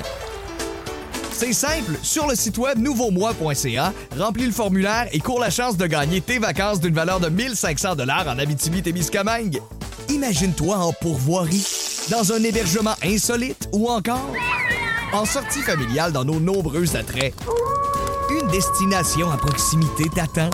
Speaker 1: C'est simple, sur le site web nouveaumois.ca, remplis le formulaire et cours la chance de gagner tes vacances d'une valeur de 1 500 $ en Abitibi-Témiscamingue. Imagine-toi en pourvoirie, dans un hébergement insolite ou encore en sortie familiale dans nos nombreux attraits. Une destination à proximité t'attend.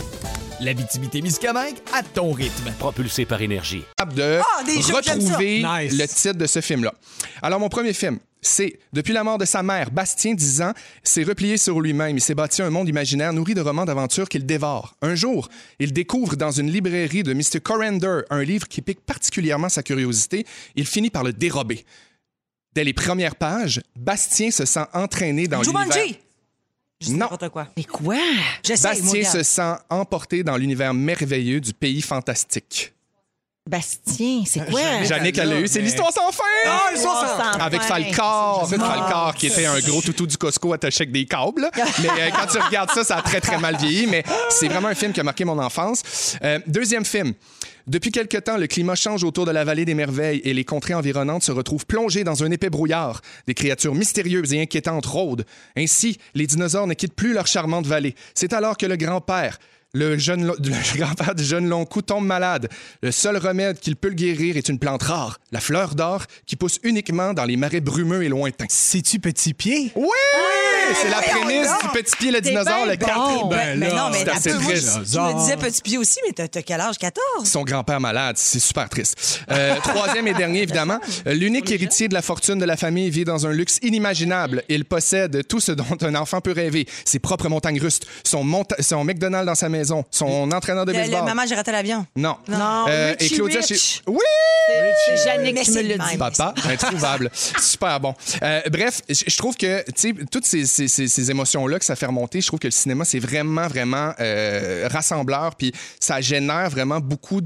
Speaker 1: L'Abitibi-Témiscamingue à ton rythme.
Speaker 2: Propulsé par Énergie.
Speaker 5: De
Speaker 4: des jeux, j'aime ça.
Speaker 5: retrouver
Speaker 6: Nice.
Speaker 5: le titre de ce film-là. Alors, mon premier film, c'est depuis la mort de sa mère, Bastien, 10 ans, s'est replié sur lui-même. Il s'est bâti un monde imaginaire nourri de romans d'aventure qu'il dévore. Un jour, il découvre dans une librairie de Mr. Corrender un livre qui pique particulièrement sa curiosité. Il finit par le dérober. Dès les premières pages, Bastien se sent entraîné dans l'univers.
Speaker 4: Jumanji! Je dis
Speaker 5: Non.
Speaker 4: n'importe quoi.
Speaker 3: Mais quoi?
Speaker 4: J'essaie, moi,
Speaker 5: Bastien
Speaker 4: regarde.
Speaker 5: se sent emporté dans l'univers merveilleux du pays fantastique.
Speaker 3: Bastien, c'est quoi?
Speaker 5: Jannick, elle l'a eu. C'est l'histoire sans fin!
Speaker 6: Ah, l'histoire sans fin!
Speaker 5: Avec Falcor. Falcor, qui était un gros toutou du Costco attaché avec des câbles. là. Mais quand tu regardes ça, ça a très, très mal vieilli. Mais c'est vraiment un film qui a marqué mon enfance. Deuxième film. Depuis quelque temps, le climat change autour de la vallée des merveilles et les contrées environnantes se retrouvent plongées dans un épais brouillard. Des créatures mystérieuses et inquiétantes rôdent. Ainsi, les dinosaures ne quittent plus leur charmante vallée. C'est alors que le grand-père du jeune Long-Cou tombe malade. Le seul remède qu'il peut le guérir est une plante rare, la fleur d'or, qui pousse uniquement dans les marais brumeux et lointains.
Speaker 6: C'est-tu Petit Pied?
Speaker 5: Oui! C'est la prémisse du Petit Pied, le dinosaure, le 4.
Speaker 4: Mais non, mais
Speaker 5: c'est assez
Speaker 4: moi,
Speaker 5: triste.
Speaker 4: je me disais Petit Pied aussi, mais t'as quel âge? 14?
Speaker 5: Son grand-père malade, c'est super triste. Troisième et dernier, évidemment. L'unique héritier de la fortune de la famille vit dans un luxe inimaginable. Il possède tout ce dont un enfant peut rêver. Ses propres montagnes russes, son McDonald's dans sa maison, son entraîneur de baseball.
Speaker 4: Maman, j'ai raté l'avion.
Speaker 5: Non.
Speaker 3: Richie
Speaker 5: Et Claudia,
Speaker 3: Rich.
Speaker 5: oui!
Speaker 3: C'est Jannick qui me le dit.
Speaker 5: Papa, introuvable. Super bon. Bref, je trouve que, tu sais, toutes ces émotions-là que ça fait remonter, je trouve que le cinéma, c'est vraiment, vraiment rassembleur, puis ça génère vraiment beaucoup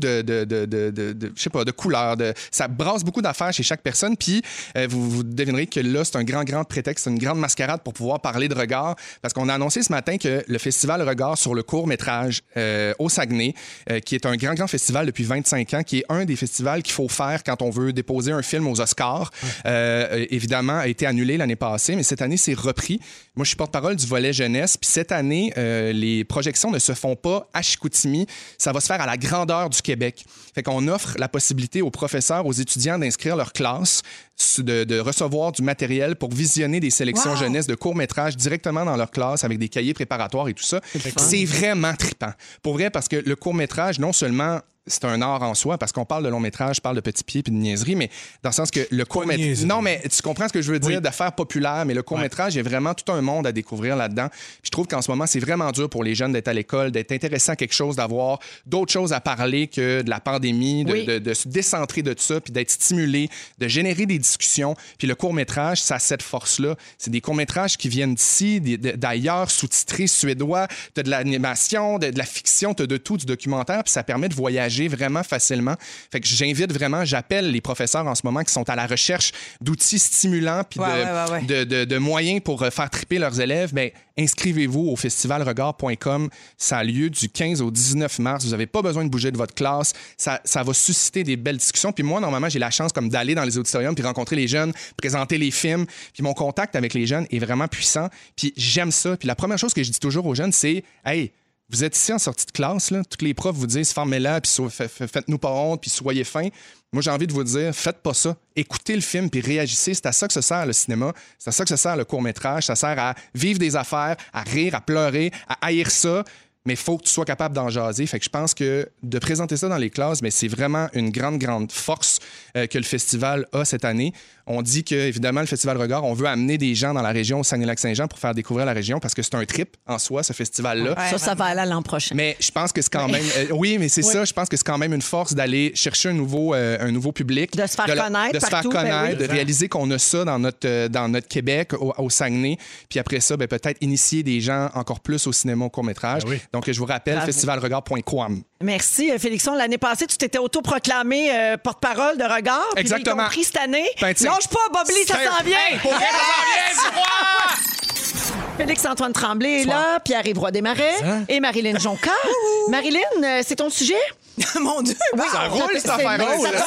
Speaker 5: je sais pas, de couleurs. Ça brasse beaucoup d'affaires chez chaque personne, puis vous devinerez que là, c'est un grand prétexte, une grande mascarade pour pouvoir parler de Regard, parce qu'on a annoncé ce matin que le festival Regard sur le court-métrage au Saguenay, qui est un grand festival depuis 25 ans, qui est un des festivals qu'il faut faire quand on veut déposer un film aux Oscars. Évidemment, a été annulé l'année passée, mais cette année, c'est repris. Moi, je suis porte-parole du volet jeunesse, puis cette année, les projections ne se font pas à Chicoutimi. Ça va se faire à la grandeur du Québec. Fait qu'on offre la possibilité aux professeurs, aux étudiants d'inscrire leur classe, de recevoir du matériel pour visionner des sélections jeunesse de courts-métrages directement dans leur classe avec des cahiers préparatoires et tout ça. C'est vraiment trippant. Pour vrai, parce que le court-métrage, non seulement c'est un art en soi, parce qu'on parle de long métrage, je parle de Petit Pied puis de niaiserie, mais dans le sens que le court-métrage... Non, mais tu comprends ce que je veux dire, d'affaires populaires, mais le court-métrage, il y a vraiment tout un monde à découvrir là-dedans. Puis je trouve qu'en ce moment, c'est vraiment dur pour les jeunes d'être à l'école, d'être intéressés à quelque chose, d'avoir d'autres choses à parler que de la pandémie, de se décentrer de tout ça, puis d'être stimulé, de générer des discussions. Puis le court-métrage, ça a cette force-là. C'est des courts-métrages qui viennent d'ici, d'ailleurs, sous-titrés suédois. T'as de l'animation, de la fiction, t'as de tout, du documentaire, puis ça permet de voyager vraiment facilement. Fait que j'appelle les professeurs en ce moment qui sont à la recherche d'outils stimulants puis de moyens pour faire triper leurs élèves. Bien, inscrivez-vous au festivalregard.com. Ça a lieu du 15 au 19 mars. Vous n'avez pas besoin de bouger de votre classe. Ça va susciter des belles discussions. Puis moi, normalement, j'ai la chance comme d'aller dans les auditoriums puis rencontrer les jeunes, présenter les films. Puis mon contact avec les jeunes est vraiment puissant. Puis j'aime ça. Puis la première chose que je dis toujours aux jeunes, c'est « Hey, vous êtes ici en sortie de classe, là. Tous les profs vous disent fermez-la, puis faites-nous pas honte, puis soyez fins. Moi, j'ai envie de vous dire, faites pas ça. Écoutez le film, puis réagissez. C'est à ça que se sert le cinéma. C'est à ça que se sert le court-métrage. Ça sert à vivre des affaires, à rire, à pleurer, à haïr ça. Mais il faut que tu sois capable d'en jaser. Fait que je pense que de présenter ça dans les classes, mais c'est vraiment une grande force que le festival a cette année. On dit que, évidemment, le Festival Regard, on veut amener des gens dans la région, au Saguenay-Lac-Saint-Jean, pour faire découvrir la région, parce que c'est un trip en soi, ce festival-là.
Speaker 3: Ça va aller l'an prochain.
Speaker 5: Mais je pense que c'est quand même... oui, mais c'est ça. Je pense que c'est quand même une force d'aller chercher un nouveau public.
Speaker 3: De se faire connaître.
Speaker 5: De se faire connaître, de réaliser qu'on a ça dans notre Québec, au Saguenay. Puis après ça, peut-être initier des gens encore plus au cinéma, au court-métrage. Donc, je vous rappelle, festivalregard.com.
Speaker 3: Merci, Félixon. L'année passée, tu t'étais autoproclamé porte-parole de Regard.
Speaker 5: Exactement.
Speaker 3: Puis compris cette année.
Speaker 5: Lâche
Speaker 3: pas, Bobby, ça s'en vient.
Speaker 5: Pour vrai, ça s'en vient,
Speaker 3: Félix-Antoine Tremblay est là, Pierre-Yves Roy Desmarais et Marilyn Jonca. Marilyn, c'est ton sujet?
Speaker 4: Mon Dieu!
Speaker 5: Ça roule, cette affaire-là.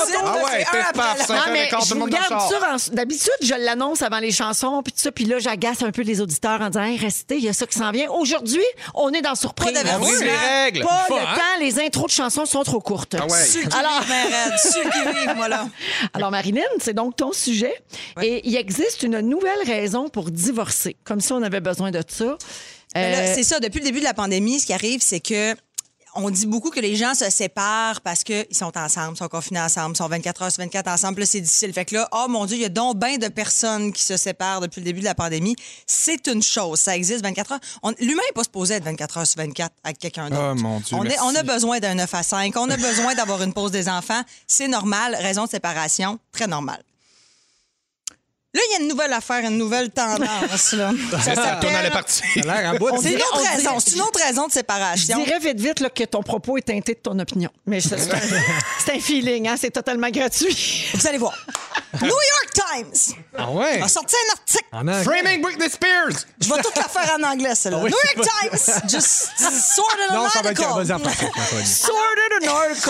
Speaker 3: Je vous garde ça. D'habitude, je l'annonce avant les chansons, puis tout ça, puis là, j'agace un peu les auditeurs en disant hey, restez, il y a ça qui s'en vient. Aujourd'hui, on est dans surprise.
Speaker 4: On brise
Speaker 5: les règles.
Speaker 3: Pas le temps, les intros de chansons sont trop courtes.
Speaker 4: Ceux qui vivent, moi, là.
Speaker 3: Alors, Marilyn, c'est donc ton sujet. Et il existe une nouvelle raison pour divorcer. Comme si on avait besoin de ça.
Speaker 4: Là, c'est ça, depuis le début de la pandémie, ce qui arrive, c'est que on dit beaucoup que les gens se séparent parce qu'ils sont ensemble, sont confinés ensemble, sont 24 heures sur 24 ensemble. Là, c'est difficile. Fait que là, oh mon Dieu, il y a donc bien de personnes qui se séparent depuis le début de la pandémie. C'est une chose. Ça existe 24 heures. L'humain n'est pas supposé être 24 heures sur 24 avec quelqu'un d'autre.
Speaker 5: Oh mon Dieu,
Speaker 4: on a besoin d'un 9 à 5. On a besoin d'avoir une pause des enfants. C'est normal. Raison de séparation, très normal. Là, il il y a une nouvelle affaire, une nouvelle tendance. Là. Ça
Speaker 5: Tourne à la
Speaker 4: s'appelle...
Speaker 5: partie.
Speaker 6: Ça a l'air en bout.
Speaker 4: C'est une
Speaker 3: on
Speaker 4: autre raison.
Speaker 3: dirait-
Speaker 4: C'est une autre raison de
Speaker 3: Je
Speaker 4: séparation.
Speaker 3: dirais vite là, que ton propos est teinté de ton opinion. Mais c'est un feeling, hein? C'est totalement gratuit.
Speaker 4: Vous allez voir. New York Times
Speaker 6: Ah ouais?
Speaker 4: a sorti un article.
Speaker 6: En anglais.
Speaker 5: Framing Britney Spears!
Speaker 4: Je vais toute la faire en anglais, celle-là.
Speaker 6: oui,
Speaker 4: New York Times just sorted an
Speaker 6: Non, ça va être...
Speaker 4: article.
Speaker 6: Vas-y, en français. François.
Speaker 3: Sorted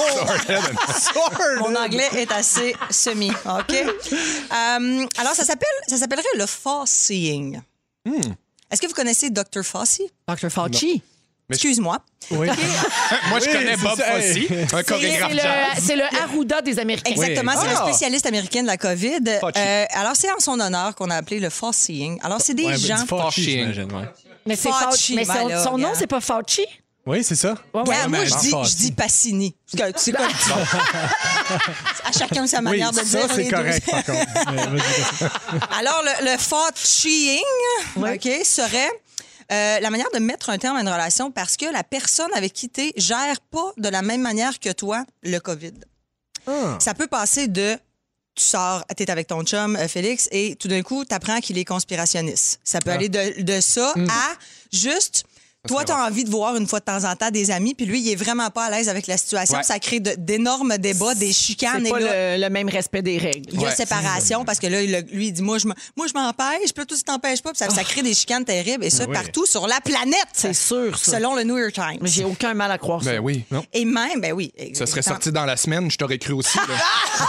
Speaker 3: an article.
Speaker 4: Mon anglais est assez semi, OK? Alors, ça s'appellerait le Fauciing. Est-ce que vous connaissez Dr. Fauci?
Speaker 3: Dr. Fauci.
Speaker 4: Excuse-moi.
Speaker 6: Oui.
Speaker 5: Moi, je
Speaker 6: Oui,
Speaker 5: connais
Speaker 6: c'est
Speaker 5: Bob
Speaker 6: ça.
Speaker 5: Fosse, un chorégraphe jazz.
Speaker 3: C'est le Arruda des Américains.
Speaker 4: Exactement, c'est le
Speaker 5: Ah!
Speaker 4: spécialiste américain de la COVID.
Speaker 5: Fauci.
Speaker 4: Alors, c'est en son honneur qu'on a appelé le Fauciing. Alors, c'est des
Speaker 6: Ouais,
Speaker 4: gens...
Speaker 6: dis Fauci,
Speaker 5: Fauci.
Speaker 6: j'imagine, ouais.
Speaker 3: Mais c'est
Speaker 4: Fauci,
Speaker 3: Fauci. Mais
Speaker 4: ben là,
Speaker 3: son nom,
Speaker 4: regarde.
Speaker 3: c'est pas Fauci?
Speaker 6: Oui, c'est ça.
Speaker 3: Ouais, ouais.
Speaker 4: Regarde, moi,
Speaker 6: mais
Speaker 4: je
Speaker 6: Fauci.
Speaker 4: dis Passini. C'est quoi À chacun sa
Speaker 6: Oui,
Speaker 4: manière de
Speaker 6: ça,
Speaker 4: dire
Speaker 6: c'est
Speaker 4: les deux.
Speaker 6: correct, par contre. Mais vas-y.
Speaker 4: Alors, le Fauciing, OK, serait la manière de mettre un terme à une relation parce que la personne avec qui tu es gère pas de la même manière que toi le COVID. Ça peut passer de... Tu sors, t'es avec ton chum, Félix, et tout d'un coup, t'apprends qu'il est conspirationniste. Ça peut aller de ça à juste... Toi, tu as envie de voir une fois de temps en temps des amis, puis lui, il est vraiment pas à l'aise avec la situation.
Speaker 5: Ouais.
Speaker 4: Ça crée d'énormes débats, des chicanes.
Speaker 3: C'est
Speaker 4: et
Speaker 3: pas
Speaker 4: là,
Speaker 3: le même respect des règles.
Speaker 4: il y a
Speaker 5: Ouais.
Speaker 4: séparation parce que là, lui, il dit moi, je m'empêche, puis toi, tu t'empêches pas, puis ça crée des chicanes terribles, et ça
Speaker 6: oui.
Speaker 4: partout sur la planète.
Speaker 3: C'est sûr, ça.
Speaker 4: Selon le New York Times.
Speaker 3: Mais j'ai aucun mal à croire ça.
Speaker 5: Ben oui.
Speaker 4: Et même, ben oui.
Speaker 5: Ça serait sorti dans la semaine, je t'aurais cru aussi. là.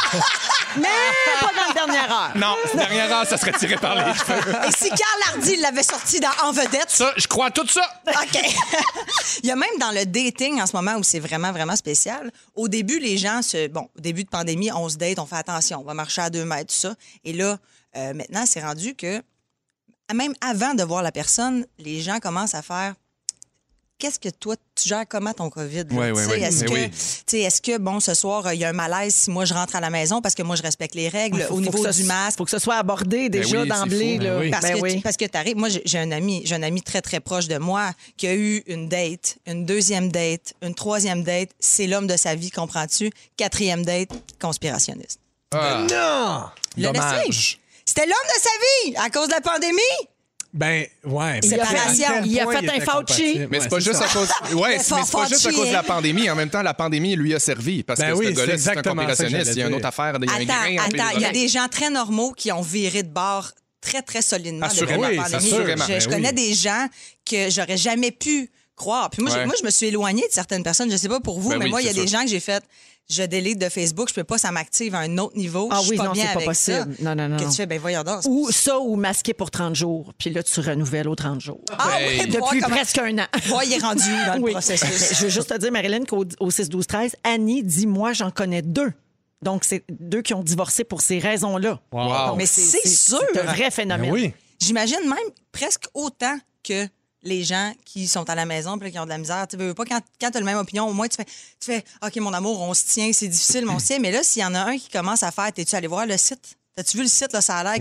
Speaker 3: Mais pas dans la dernière heure.
Speaker 5: Non, dernière heure, ça serait tiré par les cheveux.
Speaker 4: Et si Karl Hardy l'avait sorti dans En vedette,
Speaker 5: Ça, je crois tout ça.
Speaker 4: OK. Il y a même dans le dating en ce moment où c'est vraiment, vraiment spécial. Au début, les gens, au début de pandémie, on se date, on fait attention, on va marcher à 2 mètres, tout ça. Et là, maintenant, c'est rendu que même avant de voir la personne, les gens commencent à faire... Qu'est-ce que toi, tu gères comment ton COVID? là?
Speaker 5: Ouais,
Speaker 4: Tu sais,
Speaker 5: ouais.
Speaker 4: Est-ce
Speaker 5: Mais
Speaker 4: que,
Speaker 5: oui.
Speaker 4: tu sais, est-ce que, bon, ce soir, il y a un malaise si moi, je rentre à la maison parce que moi, je respecte les règles au niveau du masque?
Speaker 3: Faut que ce soit abordé déjà
Speaker 5: oui, c'est
Speaker 3: d'emblée.
Speaker 5: fou.
Speaker 3: là.
Speaker 6: Ben oui.
Speaker 4: Parce
Speaker 3: Ben
Speaker 4: que,
Speaker 3: oui.
Speaker 4: parce que t'arrives. Moi, j'ai un ami très, très proche de moi qui a eu une date, une deuxième date, une troisième date. C'est l'homme de sa vie, comprends-tu? 4e date, conspirationniste.
Speaker 5: Ah,
Speaker 6: Non!
Speaker 4: Le
Speaker 5: dommage.
Speaker 4: laisser. C'était l'homme de sa vie à cause de la pandémie.
Speaker 6: Ben, ouais.
Speaker 4: Il a fait-
Speaker 6: à quel
Speaker 3: il a
Speaker 6: point
Speaker 3: fait
Speaker 6: il
Speaker 3: un
Speaker 6: était
Speaker 3: Fauci.
Speaker 6: compatible.
Speaker 5: Mais c'est
Speaker 6: Ouais,
Speaker 5: pas juste
Speaker 6: ça.
Speaker 5: à cause. Ouais, mais c'est pas juste à cause de la
Speaker 4: Fauci,
Speaker 5: pandémie. En même temps, la pandémie lui a servi parce
Speaker 6: Ben
Speaker 5: que
Speaker 6: oui,
Speaker 5: ce gars-là,
Speaker 6: c'est
Speaker 5: c'est un
Speaker 6: exactement ça que
Speaker 5: conspirationniste. Il y a une
Speaker 6: j'allais
Speaker 5: autre affaire. Il y a un grain
Speaker 4: Attends,
Speaker 5: entre les
Speaker 4: il y a
Speaker 5: oreilles.
Speaker 4: des gens très normaux qui ont viré de bord très, très solidement depuis
Speaker 5: Assurément.
Speaker 4: la
Speaker 6: Oui,
Speaker 4: pandémie.
Speaker 5: assurément.
Speaker 4: Je
Speaker 6: Ben
Speaker 4: connais
Speaker 6: oui.
Speaker 4: des gens que j'aurais jamais pu croire. Puis moi,
Speaker 5: Ouais.
Speaker 4: moi, je me suis éloignée de certaines personnes. Je sais pas pour vous,
Speaker 5: Ben
Speaker 4: mais
Speaker 5: oui,
Speaker 4: moi, il y a
Speaker 5: c'est
Speaker 4: des
Speaker 5: sûr.
Speaker 4: gens que j'ai fait... Je délite de Facebook, je peux pas, ça m'active à un autre niveau.
Speaker 3: Ah
Speaker 4: je suis
Speaker 3: oui,
Speaker 4: pas
Speaker 3: non,
Speaker 4: bien
Speaker 3: c'est pas
Speaker 4: avec
Speaker 3: possible.
Speaker 4: ça.
Speaker 3: Non.
Speaker 4: Qu'est-ce que tu fais? Ben voyons donc.
Speaker 3: Ou ça, ou masqué pour 30 jours. Puis là, tu renouvelles aux 30 jours.
Speaker 4: Ah
Speaker 5: Hey.
Speaker 4: oui, voir
Speaker 3: Depuis
Speaker 4: comment-
Speaker 3: presque un an.
Speaker 4: voir, il est rendu dans le
Speaker 3: Oui.
Speaker 4: processus.
Speaker 3: Je veux juste te dire, Marilyn, qu'au 6-12-13, Annie dit, moi, j'en connais 2. Donc, c'est 2 qui ont divorcé pour ces raisons-là.
Speaker 5: Wow.
Speaker 4: Mais c'est sûr.
Speaker 3: C'est un vrai phénomène.
Speaker 6: Ben oui.
Speaker 4: J'imagine même presque autant que les gens qui sont à la maison puis qui ont de la misère. Tu veux pas, quand tu as la même opinion, au moins tu fais OK, mon amour, on se tient, c'est difficile, mais on se tient. Mais là, s'il y en a un qui commence à faire, t'es-tu allé voir le site? T'as-tu vu le site? Là, ça a l'air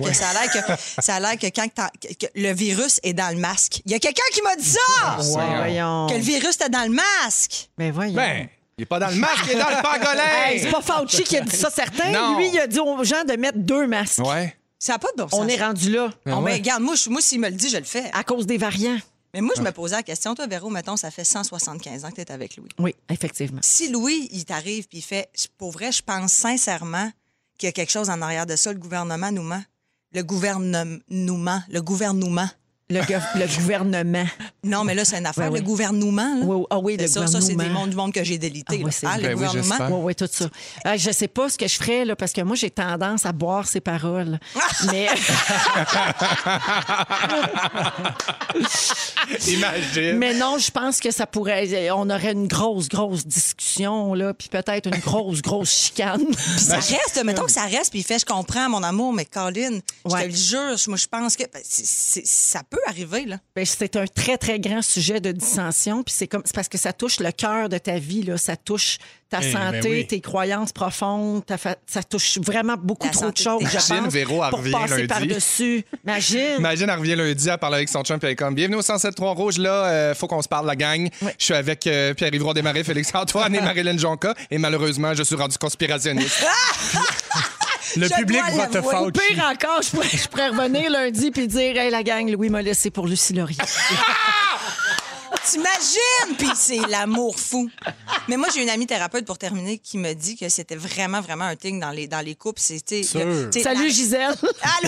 Speaker 4: que quand que le virus est dans le masque. Il y a quelqu'un qui m'a dit ça!
Speaker 3: Ben, voyons.
Speaker 4: Que le virus était dans le masque.
Speaker 3: Ben, voyons.
Speaker 6: Ben,
Speaker 5: Il est pas dans le masque, il est dans le pangolin.
Speaker 3: Hey, c'est pas Fauci qui a dit ça, certain.
Speaker 5: Non.
Speaker 3: Lui, il a dit aux gens de mettre 2 masques.
Speaker 5: Ouais.
Speaker 4: Ça n'a pas de bon sens.
Speaker 3: On est rendu là.
Speaker 4: Bon, ben, regarde, moi, s'il me le dit, je le fais.
Speaker 3: À cause des variants.
Speaker 4: Mais moi, je me posais la question. Toi, Véro, mettons, ça fait 175 ans que tu es avec Louis.
Speaker 3: Oui, effectivement.
Speaker 4: Si Louis, il t'arrive puis il fait, pour vrai, je pense sincèrement qu'il y a quelque chose en arrière de ça. Le gouvernement nous ment. Le gouvernement.
Speaker 3: Le gouvernement.
Speaker 4: Non, mais là, c'est une affaire.
Speaker 3: Ouais, oui.
Speaker 4: Le gouvernement. Là.
Speaker 3: Oui, ah oui, le
Speaker 4: C'est ça, c'est
Speaker 3: gouvernement.
Speaker 4: du monde que j'ai délité.
Speaker 3: Ah oui,
Speaker 4: là.
Speaker 3: c'est
Speaker 4: Ah,
Speaker 3: vrai.
Speaker 4: le
Speaker 5: Ben oui,
Speaker 4: gouvernement.
Speaker 5: j'espère.
Speaker 3: Oui, tout ça. Je sais pas ce que je ferais, là, parce que moi, j'ai tendance à boire ses paroles. Mais
Speaker 5: Imagine.
Speaker 3: Mais non, je pense que ça pourrait. On aurait une grosse discussion, là, puis peut-être une grosse chicane.
Speaker 4: Puis ça reste, mettons que ça reste, puis il fait, je comprends, mon amour, mais Colin, je
Speaker 3: Ouais.
Speaker 4: te le jure, moi, je pense que ça peut arriver, là.
Speaker 3: Ben, c'est un très, très grand sujet de dissension. Puis c'est parce que ça touche le cœur de ta vie, là. Ça touche ta
Speaker 6: Eh,
Speaker 3: santé,
Speaker 6: ben oui.
Speaker 3: tes croyances profondes. Ça touche vraiment beaucoup
Speaker 4: La
Speaker 3: trop de
Speaker 4: santé
Speaker 3: choses,
Speaker 4: de tes
Speaker 3: je
Speaker 5: Imagine,
Speaker 3: pense,
Speaker 5: Véro, elle
Speaker 3: pour
Speaker 5: revient
Speaker 3: passer
Speaker 5: lundi.
Speaker 3: par-dessus. Imagine.
Speaker 5: Imagine, elle revient lundi, elle parle avec son chum, puis elle est comme bienvenue au 107.3 Rouge, là, faut qu'on se parle, la gang.
Speaker 3: Ouais.
Speaker 5: Je suis avec Pierre-Yves Desmarais, Félix-Antoine et Marilyn Jonca, et malheureusement, je suis rendu conspirationniste.
Speaker 6: Le
Speaker 4: Je
Speaker 6: public
Speaker 4: dois
Speaker 6: va te
Speaker 4: l'avouer.
Speaker 6: fâcher.
Speaker 3: Pire encore, je pourrais revenir lundi puis dire, hey, la gang, Louis m'a laissé pour Lucie Laurier.
Speaker 4: T'imagines? Puis c'est l'amour fou. Mais moi, j'ai une amie thérapeute pour terminer qui me dit que c'était vraiment, vraiment un thing dans les couples. C'était,
Speaker 3: Salut, Gisèle.
Speaker 4: Allô,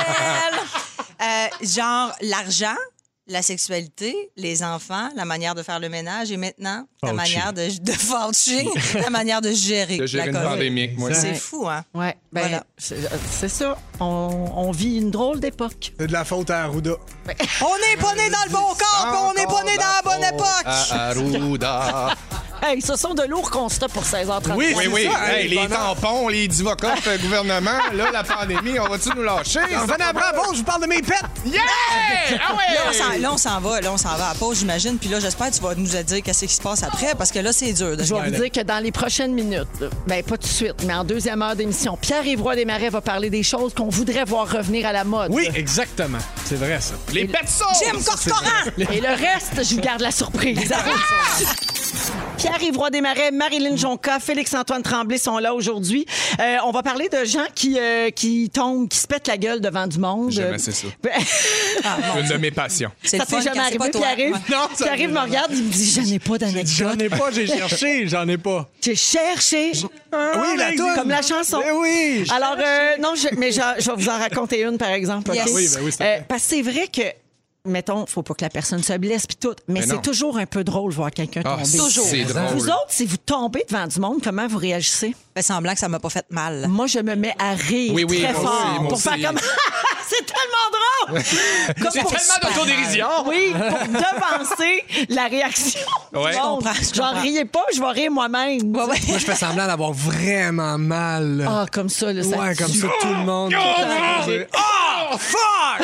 Speaker 4: Gisèle! Genre, l'argent, la sexualité, les enfants, la manière de faire le ménage et maintenant, la manière de faucher, la manière de gérer
Speaker 5: De gérer
Speaker 4: la
Speaker 5: une
Speaker 4: COVID.
Speaker 5: pandémie. Ouais.
Speaker 4: C'est fou, hein?
Speaker 3: Ouais, ben,
Speaker 4: Voilà.
Speaker 3: c'est ça. On vit une drôle d'époque.
Speaker 6: C'est de la faute à Arruda.
Speaker 4: On n'est pas né dans le bon corps, puis on n'est pas né dans la bonne époque!
Speaker 5: À Arruda.
Speaker 3: Hey, ce sont de lourds constats pour 16h30.
Speaker 6: Oui,
Speaker 5: Oui, oui.
Speaker 6: ça,
Speaker 5: Hey, les tampons, les divocopes, gouvernement, là, la pandémie, on va-tu nous lâcher?
Speaker 6: Revenez après la pause, je vous parle de mes pets.
Speaker 5: Yeah! Ah ouais!
Speaker 4: Là, on s'en va à la pause, j'imagine. Puis là, j'espère que tu vas nous dire qu'est-ce qui se passe après, parce que là, c'est dur.
Speaker 3: Je vais vous dire que dans les prochaines minutes, ben pas tout de suite, mais en deuxième heure d'émission, Pierre-Yves Roy Desmarais va parler des choses qu'on voudrait voir revenir à la mode.
Speaker 6: Oui, exactement. C'est vrai, ça.
Speaker 5: Les bêtes sauces!
Speaker 4: Jim Corcoran!
Speaker 3: Et le reste, je vous garde la surprise. Pierre-Yves Roy Desmarais, Marilyn Jonca, Félix-Antoine Tremblay sont là aujourd'hui. On va parler de gens qui tombent, qui se pètent la gueule devant du monde.
Speaker 5: Jamais, c'est ça.
Speaker 4: Ah, mon
Speaker 5: Une
Speaker 4: Dieu.
Speaker 5: de mes passions.
Speaker 4: C'est
Speaker 3: Ça
Speaker 4: le fun
Speaker 3: t'est jamais
Speaker 4: quand c'est pas
Speaker 3: arrivé,
Speaker 4: toi.
Speaker 3: Pierre-Yves?
Speaker 4: Ouais.
Speaker 6: Non, ça
Speaker 3: Pierre-Yves me regarde, il me dit, j'en ai pas
Speaker 6: J'en
Speaker 3: d'anecdote.
Speaker 6: ai pas, j'ai cherché, j'en ai pas.
Speaker 3: J'ai cherché.
Speaker 6: Oui, la toune.
Speaker 3: Comme la chanson.
Speaker 6: Ben oui.
Speaker 3: Alors, non, mais je vais vous en raconter une, par exemple.
Speaker 4: Yes.
Speaker 3: OK?
Speaker 6: Oui, ben oui, c'est vrai.
Speaker 3: Parce que c'est vrai que, mettons, faut pas que la personne se blesse puis tout, mais
Speaker 5: Mais
Speaker 3: c'est
Speaker 5: non.
Speaker 3: toujours un peu drôle voir quelqu'un
Speaker 5: Ah,
Speaker 3: tomber.
Speaker 4: Toujours.
Speaker 5: c'est drôle.
Speaker 3: Vous autres, si vous tombez devant du monde, comment vous réagissez?
Speaker 4: Fait semblant que ça m'a pas fait mal.
Speaker 3: Moi, je me mets à rire
Speaker 5: Oui, oui,
Speaker 3: très
Speaker 5: moi
Speaker 3: fort
Speaker 5: aussi, moi
Speaker 3: pour
Speaker 5: aussi.
Speaker 3: faire comme... C'est tellement drôle! Comme
Speaker 5: C'est
Speaker 3: pour-
Speaker 5: tellement d'autodérision!
Speaker 3: Oui, pour devancer la réaction.
Speaker 5: Ouais.
Speaker 3: du
Speaker 4: Je
Speaker 3: monde.
Speaker 4: comprends, je
Speaker 3: J'en
Speaker 4: comprends.
Speaker 3: riez pas, je vais rire moi-même.
Speaker 4: Ouais, ouais.
Speaker 6: Moi, je fais semblant d'avoir vraiment mal.
Speaker 3: Ah, comme ça, là, ça
Speaker 6: Ouais, comme
Speaker 3: tue.
Speaker 6: ça, tout le monde.
Speaker 5: Oh, fuck!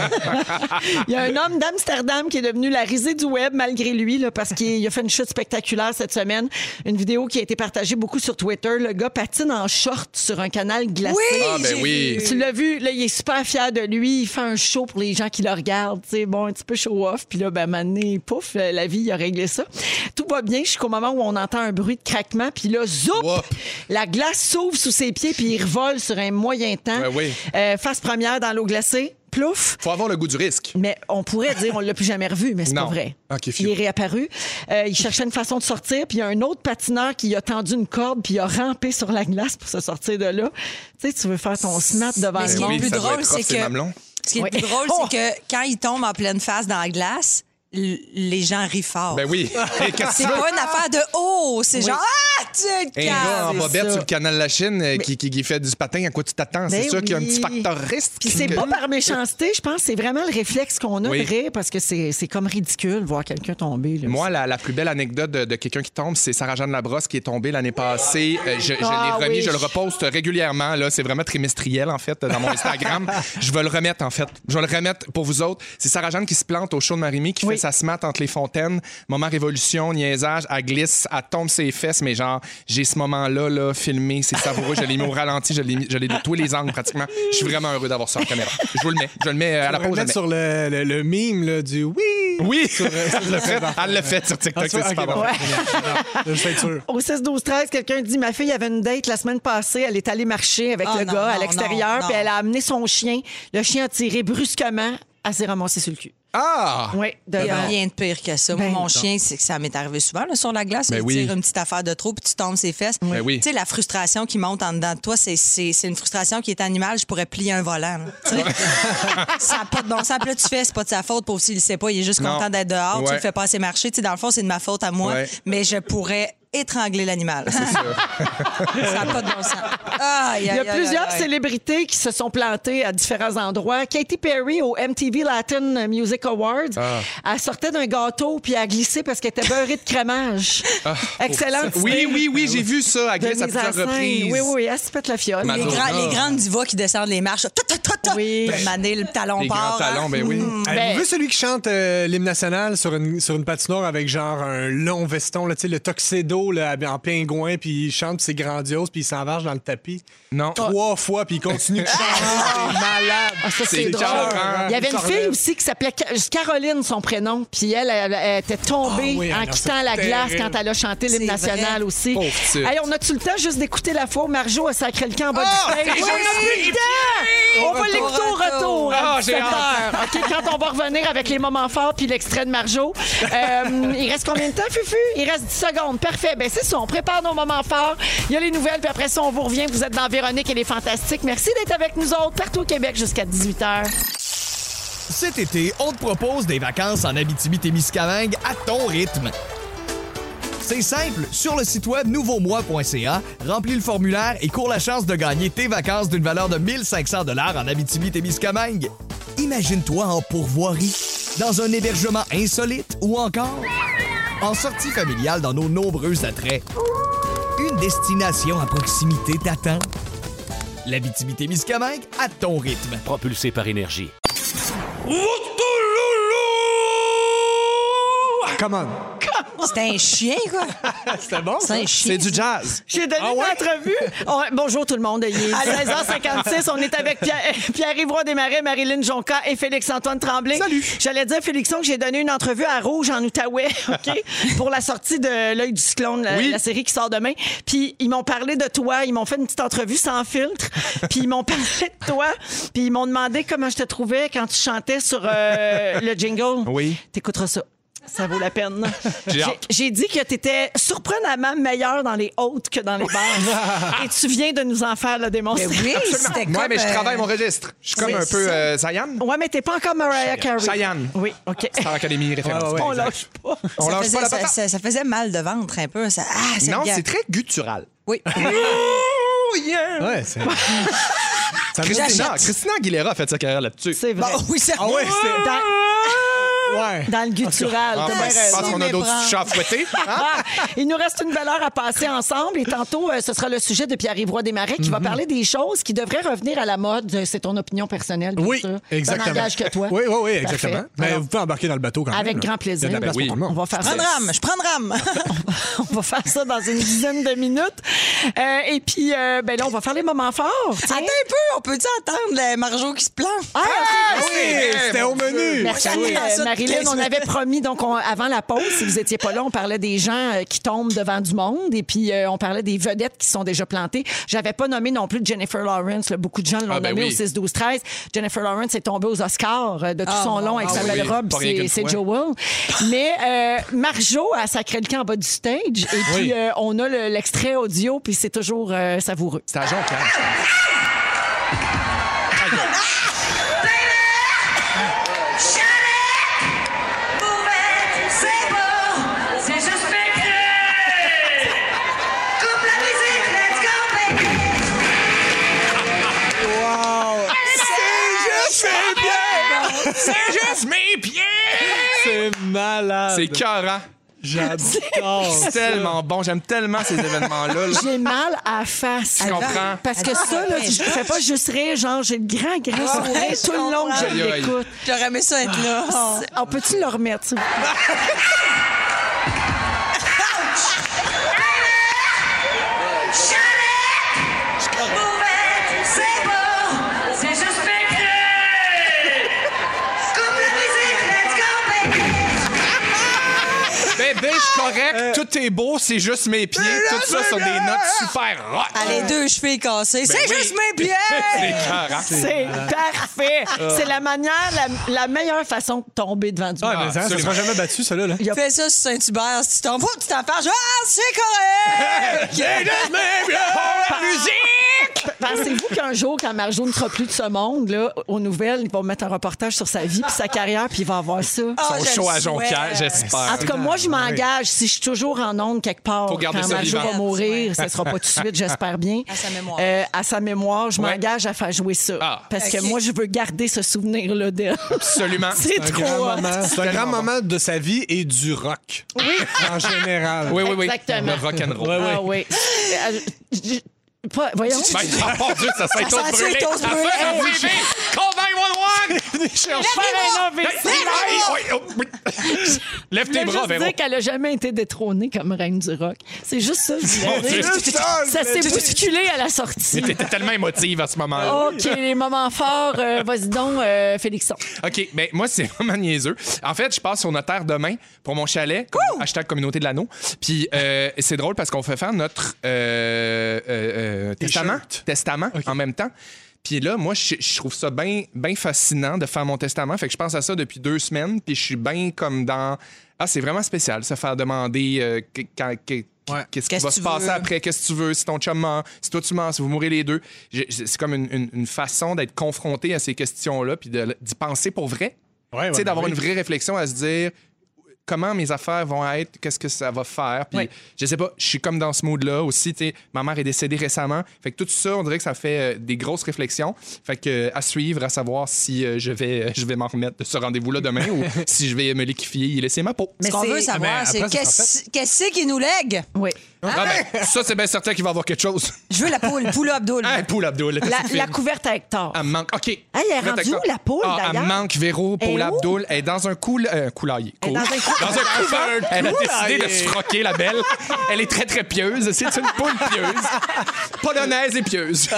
Speaker 3: Il y a un homme d'Amsterdam qui est devenu la risée du web malgré lui, là, parce qu'il a fait une chute spectaculaire cette semaine. Une vidéo qui a été partagée beaucoup sur Twitter. Le gars patine en short sur un canal glacé.
Speaker 4: Oui!
Speaker 5: Ah, ben oui.
Speaker 3: Tu l'as vu, là, il est super fier de lui. Il fait un show pour les gens qui le regardent. Tu sais, bon, un petit peu show-off. Puis là, ben, à un moment donné, pouf, la vie, il a réglé ça. Tout va bien jusqu'au moment où on entend un bruit de craquement. Puis là, zoup!
Speaker 5: Whoop.
Speaker 3: La glace s'ouvre sous ses pieds puis il revole sur un moyen temps.
Speaker 5: Ben oui.
Speaker 3: Face première dans l'eau glacée. Plouf!
Speaker 5: Faut avoir le goût du risque.
Speaker 3: Mais on pourrait dire on l'a plus jamais revu, mais c'est pas
Speaker 5: Non.
Speaker 3: vrai.
Speaker 5: OK,
Speaker 3: Il
Speaker 5: phew.
Speaker 3: est réapparu. Il cherchait une façon de sortir, puis il y a un autre patineur qui a tendu une corde, puis il a rampé sur la glace pour se sortir de là. Tu sais, tu veux faire ton snap devant
Speaker 4: Mais
Speaker 3: le
Speaker 4: ce qui est
Speaker 3: monde.
Speaker 4: le plus
Speaker 5: ça doit
Speaker 4: drôle,
Speaker 5: être rough,
Speaker 4: c'est
Speaker 5: ces
Speaker 4: que-
Speaker 5: mamelons.
Speaker 4: Ce qui est
Speaker 3: Oui.
Speaker 4: le plus drôle,
Speaker 3: Oh!
Speaker 4: c'est que quand il tombe en pleine face dans la glace, les gens rient fort.
Speaker 5: Ben oui. Et qu'est-ce que
Speaker 4: C'est
Speaker 5: tu veux?
Speaker 4: pas une affaire de « oh », c'est genre « ah, tu te
Speaker 5: Un gars en
Speaker 4: calmes.
Speaker 5: bobette
Speaker 3: ça.
Speaker 5: sur le canal de la Chine qui fait du patin, à quoi tu t'attends?
Speaker 3: Ben
Speaker 5: C'est sûr qu'il y a un
Speaker 3: oui.
Speaker 5: petit facteur risque.
Speaker 3: Puis c'est pas par méchanceté, je pense, c'est vraiment le réflexe qu'on a
Speaker 5: Oui.
Speaker 3: de rire, parce que c'est comme ridicule voir quelqu'un tomber. Là.
Speaker 5: Moi, la plus belle anecdote de quelqu'un qui tombe, c'est Sarah-Jeanne Labrosse qui est tombée l'année passée. Je
Speaker 3: Ah,
Speaker 5: l'ai remis,
Speaker 3: oui.
Speaker 5: je le reposte régulièrement. Là, c'est vraiment trimestriel, en fait, dans mon Instagram. Je vais le remettre, en fait. Je vais le remettre pour vous autres. C'est Sarah-Jeanne qui se plante au show de Marie-Mi, qui
Speaker 3: Oui.
Speaker 5: fait sa smat entre les fontaines. Moment révolution, niaisage, elle glisse, elle tombe ses fesses, mais genre, j'ai ce moment-là, là, filmé, c'est savoureux. Je l'ai mis au ralenti, je l'ai de tous les angles, pratiquement. Je suis vraiment heureux d'avoir ça en caméra. Je vous le mets. Je le mets à la
Speaker 6: On va
Speaker 5: pause.
Speaker 6: le mettre sur le meme là, du oui.
Speaker 5: Oui!
Speaker 6: sur
Speaker 5: Elle l'a fait. Elle l'a fait sur TikTok, c'est super bon.
Speaker 3: Ouais.
Speaker 6: Je vais être sûr.
Speaker 3: Au 6-12-13, quelqu'un dit « Ma fille avait une date la semaine passée. Elle est allée marcher avec
Speaker 4: Ah,
Speaker 3: le
Speaker 4: non,
Speaker 3: gars à
Speaker 4: non,
Speaker 3: l'extérieur,
Speaker 4: non,
Speaker 3: puis
Speaker 4: non.
Speaker 3: elle a amené son chien. Le chien a tiré brusquement. Elle s'est ramassée sur le cul.
Speaker 5: Ah!
Speaker 3: Oui, d'ailleurs.
Speaker 4: Rien de pire que ça.
Speaker 3: Ben,
Speaker 4: Moi, mon
Speaker 3: non.
Speaker 4: chien, c'est que ça m'est arrivé souvent là, sur la glace.
Speaker 5: Ben
Speaker 4: il
Speaker 5: oui.
Speaker 4: tire une petite affaire de trop, puis tu tombes ses fesses.
Speaker 5: Ben oui.
Speaker 4: Tu sais, la frustration qui monte en dedans de toi, c'est une frustration qui est animale. Je pourrais plier un volant. là. Tu sais. Ça n'a pas de bon sens. Puis là, tu fais, c'est pas de sa faute. Pauvre s'il le sait pas, il est juste
Speaker 5: Non.
Speaker 4: content d'être dehors. Tu
Speaker 5: Ouais.
Speaker 4: le fais pas assez marcher. Tu sais, dans le fond, c'est de ma faute à moi.
Speaker 5: Ouais.
Speaker 4: Mais je pourrais étrangler l'animal. Ça n'a pas de bon sens. Aïe,
Speaker 3: Il y a
Speaker 4: aïe, aïe,
Speaker 3: plusieurs
Speaker 4: aïe.
Speaker 3: célébrités qui se sont plantées à différents endroits. Katy Perry au MTV Latin Music Awards, elle sortait d'un gâteau puis elle a glissé parce qu'elle était beurrée de crémage. Excellente idée.
Speaker 5: Oui, j'ai vu ça à
Speaker 3: de
Speaker 5: Glisse à
Speaker 3: mise en
Speaker 5: plusieurs
Speaker 3: scène.
Speaker 5: reprises.
Speaker 3: Oui, elle se pète la fiole.
Speaker 5: Ma-
Speaker 4: Les,
Speaker 5: Madonna.
Speaker 4: les grandes divas qui descendent les marches.
Speaker 3: Oui.
Speaker 4: Mané, le talon
Speaker 5: Les
Speaker 4: part.
Speaker 5: grands talons,
Speaker 4: hein.
Speaker 5: ben oui.
Speaker 6: Avez-vous vu celui qui chante l'hymne national sur une patinoire avec genre un long veston, là, tu sais, le tuxedo là, en pingouin, puis il chante, puis c'est grandiose, puis il s'envarge dans le tapis.
Speaker 5: Non.
Speaker 6: 3 fois, puis il continue de chanter. C'est malade.
Speaker 3: Ah, ça, c'est drôle.
Speaker 5: écœurant.
Speaker 3: Il y avait une fille aussi qui s'appelait Caroline, son prénom. Puis elle était tombée en quittant la glace quand elle a chanté l'hymne
Speaker 4: C'est
Speaker 3: national
Speaker 4: vrai.
Speaker 3: aussi.
Speaker 5: Pauvre petite.
Speaker 3: Hey, on a-tu le temps juste d'écouter la fois où Marjo a sacré le camp en bas du stage?
Speaker 5: c'est
Speaker 3: On a plus le temps! On va l'écouter au retour à
Speaker 5: Ah, j'ai
Speaker 3: 17 heures. OK, quand on va revenir avec les moments forts puis l'extrait de Marjo. Il reste combien de temps, Fufu? Il reste 10 secondes. Parfait. Ben c'est ça, on prépare nos moments forts. Il y a les nouvelles, puis après ça, on vous revient. Vous êtes dans Véronique et les Fantastiques. Merci d'être avec nous autres partout au Québec jusqu'à 18h.
Speaker 1: Cet été, on te propose des vacances en Abitibi-Témiscamingue à ton rythme. C'est simple, sur le site web nouveaumois.ca, remplis le formulaire et cours la chance de gagner tes vacances d'une valeur de 1500 $ en Abitibi-Témiscamingue. Imagine-toi en pourvoirie, dans un hébergement insolite ou encore en sortie familiale dans nos nombreux attraits. Une destination à proximité t'attend. L'Abitibi-Témiscamingue à ton rythme.
Speaker 2: Propulsé par Énergie.
Speaker 6: Come on.
Speaker 4: C'était un chien, quoi.
Speaker 6: C'était bon,
Speaker 4: C'est
Speaker 6: ça?
Speaker 4: un chien.
Speaker 5: C'est du jazz.
Speaker 3: J'ai donné une entrevue. Oh, bonjour tout le monde. Il est 16h56. On est avec Pierre-Yves Roy Desmarais, Marilyn Jonca et Félix-Antoine Tremblay.
Speaker 5: Salut.
Speaker 3: J'allais dire, Félixon, que j'ai donné une entrevue à Rouge en Outaouais, OK? Pour la sortie de L'œil du cyclone, la série qui sort demain. Puis ils m'ont parlé de toi. Ils m'ont fait une petite entrevue sans filtre. Puis ils m'ont parlé de toi. Puis ils m'ont demandé comment je te trouvais quand tu chantais sur le jingle.
Speaker 5: Oui.
Speaker 3: T'écouteras ça. Ça vaut la peine.
Speaker 5: J'ai hâte.
Speaker 3: J'ai dit que tu étais surprenamment meilleur dans les hautes que dans les bars. Et tu viens de nous en faire la
Speaker 4: Mais
Speaker 3: démonstration.
Speaker 4: oui, c'était comme...
Speaker 5: Moi, mais je travaille mon registre. Je suis comme
Speaker 4: oui,
Speaker 5: un peu
Speaker 4: ça.
Speaker 5: Sayan.
Speaker 3: Ouais, mais t'es pas encore Mariah Carey.
Speaker 5: Cheyenne.
Speaker 3: Oui, OK.
Speaker 5: Star Academy référence.
Speaker 6: Ouais,
Speaker 3: On
Speaker 6: exact.
Speaker 3: lâche pas.
Speaker 5: On
Speaker 4: Ça
Speaker 5: lâche
Speaker 4: faisait,
Speaker 5: pas la
Speaker 4: ça,
Speaker 5: patate.
Speaker 4: ça faisait mal de ventre un peu. Ça,
Speaker 5: Non,
Speaker 4: gars.
Speaker 5: c'est très guttural.
Speaker 4: Oui.
Speaker 5: Oh, yeah!
Speaker 6: Ouais, c'est. Ça me
Speaker 5: Christina Aguilera a fait sa carrière là-dessus.
Speaker 3: C'est vrai.
Speaker 4: Bon, oui, ça.
Speaker 6: Ah ouais, c'était.
Speaker 3: Dans,
Speaker 6: Ouais.
Speaker 3: dans le guttural.
Speaker 5: Ah,
Speaker 3: t'as
Speaker 5: ben,
Speaker 3: bien
Speaker 5: je pense
Speaker 3: raison.
Speaker 5: qu'on a d'autres chats à fouetter. Hein?
Speaker 3: Ah, il nous reste une belle heure à passer ensemble et tantôt, ce sera le sujet de Pierre-Yves Roy Desmarais qui va parler des choses qui devraient revenir à la mode. C'est ton opinion personnelle, bien
Speaker 6: Oui,
Speaker 3: sûr.
Speaker 6: exactement.
Speaker 3: Ça n'engage que toi.
Speaker 6: Oui,
Speaker 3: Parfait.
Speaker 6: exactement. Mais
Speaker 3: Alors,
Speaker 6: vous pouvez embarquer dans le bateau quand même.
Speaker 3: avec
Speaker 6: là.
Speaker 3: grand plaisir.
Speaker 6: Il y a de la place
Speaker 5: Oui.
Speaker 6: pour tout le
Speaker 3: On
Speaker 6: monde.
Speaker 3: va faire ça.
Speaker 4: Je prends de rame.
Speaker 3: On va faire ça dans une dizaine de minutes. Et puis, ben là, on va faire les moments forts. tiens.
Speaker 4: Attends un peu, on peut-tu entendre le Marjo qui se planche?
Speaker 3: Ah, ok.
Speaker 6: Oui, c'était au menu.
Speaker 3: Merci,
Speaker 4: Oui. Ça,
Speaker 3: Marilyn.
Speaker 4: 15
Speaker 3: On avait promis, donc, avant la pause, si vous étiez pas là, on parlait des gens qui tombent devant du monde et puis on parlait des vedettes qui sont déjà plantées. J'avais pas nommé non plus Jennifer Lawrence. Là. Beaucoup de gens l'ont
Speaker 5: ben
Speaker 3: nommé
Speaker 5: oui.
Speaker 3: au 6-12-13. Jennifer Lawrence est tombée aux Oscars de tout son long avec sa
Speaker 5: oui,
Speaker 3: belle
Speaker 5: oui.
Speaker 3: robe.
Speaker 5: Pas rien qu'une
Speaker 3: C'est
Speaker 5: fois.
Speaker 3: Joel. Mais Marjo a sacré le camp en bas du stage et puis on a l'extrait audio puis c'est toujours savoureux.
Speaker 5: C'est à Jonquière. C'est juste mes pieds!
Speaker 6: C'est malade.
Speaker 5: C'est écœurant.
Speaker 6: J'adore.
Speaker 5: C'est tellement bon. J'aime tellement ces événements-là. là.
Speaker 3: J'ai mal à la face.
Speaker 5: Je comprends.
Speaker 3: Parce que ça, là, je fais pas juste rire, genre, j'ai le grand sourire
Speaker 4: ouais,
Speaker 3: tout le long que je
Speaker 5: Aïe, aïe.
Speaker 3: l'écoute.
Speaker 4: J'aurais aimé ça être là.
Speaker 3: On peut-tu le remettre, s'il vous plaît?
Speaker 5: Bébé, je suis correct. Tout est beau, c'est juste mes pieds. Tout ça sur des notes super rock.
Speaker 4: Les deux chevilles cassées. C'est
Speaker 5: oui.
Speaker 4: juste mes pieds!
Speaker 5: C'est écœurant.
Speaker 3: C'est parfait. C'est la manière, la meilleure façon de tomber devant du
Speaker 6: Ah,
Speaker 3: monde.
Speaker 6: mais ça
Speaker 5: absolument.
Speaker 6: sera jamais battu, ça, là.
Speaker 4: Fais ça sur Saint-Hubert. Si tu t'en vas, tu t'en fâches. Ah, c'est correct!
Speaker 5: C'est juste mes pieds. La musique!
Speaker 3: Pensez-vous qu'un jour, quand Marjo ne sera plus de ce monde, là, aux nouvelles, ils vont mettre un reportage sur sa vie puis sa carrière, puis il va avoir ça.
Speaker 4: Ah,
Speaker 5: Son
Speaker 4: je
Speaker 5: show
Speaker 4: le
Speaker 5: à Jonquière,
Speaker 4: souhaite.
Speaker 5: j'espère.
Speaker 3: En tout cas, moi, je m'engage. Si je suis toujours en onde quelque part,
Speaker 5: Faut garder
Speaker 3: quand
Speaker 5: ça
Speaker 3: Marjo
Speaker 5: vivant.
Speaker 3: va mourir, ça sera pas tout de suite, j'espère bien.
Speaker 4: À sa mémoire.
Speaker 3: À sa mémoire, je m'engage à faire jouer ça.
Speaker 5: Ah.
Speaker 3: Parce que
Speaker 4: Ok.
Speaker 3: moi, je veux garder ce souvenir-là d'elle.
Speaker 5: Absolument.
Speaker 3: C'est
Speaker 6: Un
Speaker 3: trop
Speaker 6: grand
Speaker 3: hot.
Speaker 6: moment. C'est un
Speaker 5: tellement
Speaker 6: grand
Speaker 5: bon.
Speaker 6: moment de sa vie et du rock.
Speaker 3: Oui.
Speaker 6: En général.
Speaker 5: Oui, oui, oui.
Speaker 3: Exactement.
Speaker 5: Le rock'n'roll.
Speaker 6: Ouais, ouais.
Speaker 3: Ah oui. Voyons.
Speaker 5: Ben, oh mon Dieu, ça s'est
Speaker 4: Ça
Speaker 5: tous
Speaker 4: a-tu
Speaker 5: brûlé.
Speaker 4: été tous
Speaker 5: À
Speaker 4: brûlé?
Speaker 5: faire en TV. Call 911.
Speaker 3: Faire un AVC.
Speaker 5: Lève tes
Speaker 3: Je
Speaker 5: bras,
Speaker 3: veux
Speaker 5: Véro.
Speaker 3: dire qu'elle a jamais été détrônée comme reine du rock. C'est juste ça. Ça s'est bousculé à la sortie.
Speaker 5: T'étais tellement émotive à ce moment-là.
Speaker 3: OK, les moments forts. Vas-y donc, Félixon.
Speaker 5: OK, ben moi, c'est vraiment niaiseux. En fait, je passe sur Notaire demain pour mon chalet, hashtag communauté de l'anneau. Puis c'est drôle parce qu'on fait faire notre testament en même temps. Puis là, moi, je trouve ça bien fascinant de faire mon testament. Fait que je pense à ça depuis 2 semaines. Puis je suis bien comme dans... Ah, c'est vraiment spécial, se faire demander qu'est-ce qui va se passer après, qu'est-ce que tu veux, si ton chum ment, si toi tu mens, si vous mourrez les deux. C'est comme une façon d'être confronté à ces questions-là puis d'y penser pour vrai. Tu sais, d'avoir une vraie réflexion à se dire... Comment mes affaires vont être, qu'est-ce que ça va faire. Puis, je sais pas, je suis comme dans ce mood-là aussi. Ma mère est décédée récemment. Fait que tout ça, on dirait que ça fait des grosses réflexions. Fait que à suivre, à savoir si je vais m'en remettre de ce rendez-vous-là demain ou si je vais me liquifier et laisser ma peau.
Speaker 4: Mais ce qu'on veut savoir, c'est qu'est-ce qu'il nous lègue?
Speaker 3: Oui.
Speaker 5: Ah ben, ça, c'est bien certain qu'il va y avoir quelque chose.
Speaker 4: Je veux la poule, Poula Abdul.
Speaker 5: Poula Abdul.
Speaker 3: La couverte à Hector.
Speaker 5: Elle me manque. OK.
Speaker 3: Elle est rendue où, la poule, d'ailleurs?
Speaker 5: Elle me manque, Véro, Poula Abdul. Elle est dans un coulailler.
Speaker 3: Elle est dans un
Speaker 5: Dans un couvent. Elle a décidé de se froquer, la belle. Elle est très, très pieuse. C'est une poule pieuse. Polonaise et pieuse.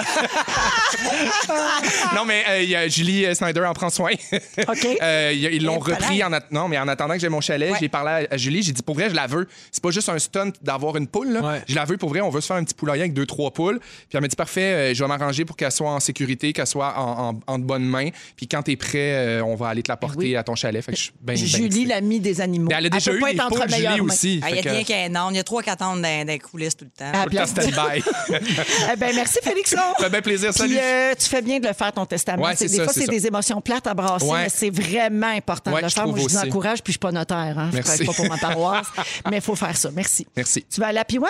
Speaker 5: Non, mais Julie Snyder en prend soin.
Speaker 3: OK.
Speaker 5: Ils l'ont repris Non, mais en attendant que j'ai mon chalet, j'ai parlé à Julie. J'ai dit, pour vrai, je la veux. C'est pas juste un stunt d'avoir une poule. Là. Je la veux pour vrai. On veut se faire un petit poulailler avec 2-3 poules. Puis elle m'a dit, parfait, je vais m'arranger pour qu'elle soit en sécurité, qu'elle soit en de bonnes mains. Puis quand t'es prêt, on va aller te la porter à ton chalet. Fait que je suis bien
Speaker 3: Julie, l'amie des animaux.
Speaker 5: Mais elle a déjà eu des poules, Julie aussi.
Speaker 4: Il y a rien qu'un an. Il y a 3-4 ans dans les coulisses tout le temps.
Speaker 5: Tout le temps stand-by.
Speaker 3: Merci, Félixon.
Speaker 5: Ça fait bien plaisir. Salut.
Speaker 3: Puis, tu fais bien de le faire, ton testament.
Speaker 5: Ouais,
Speaker 3: des fois, c'est des émotions plates à brasser, mais c'est vraiment important de le faire. Moi, je vous encourage, puis je suis pas notaire. Hein. Je ne travaille pas pour ma paroisse, mais il faut faire ça. Merci. Tu vas à la PY?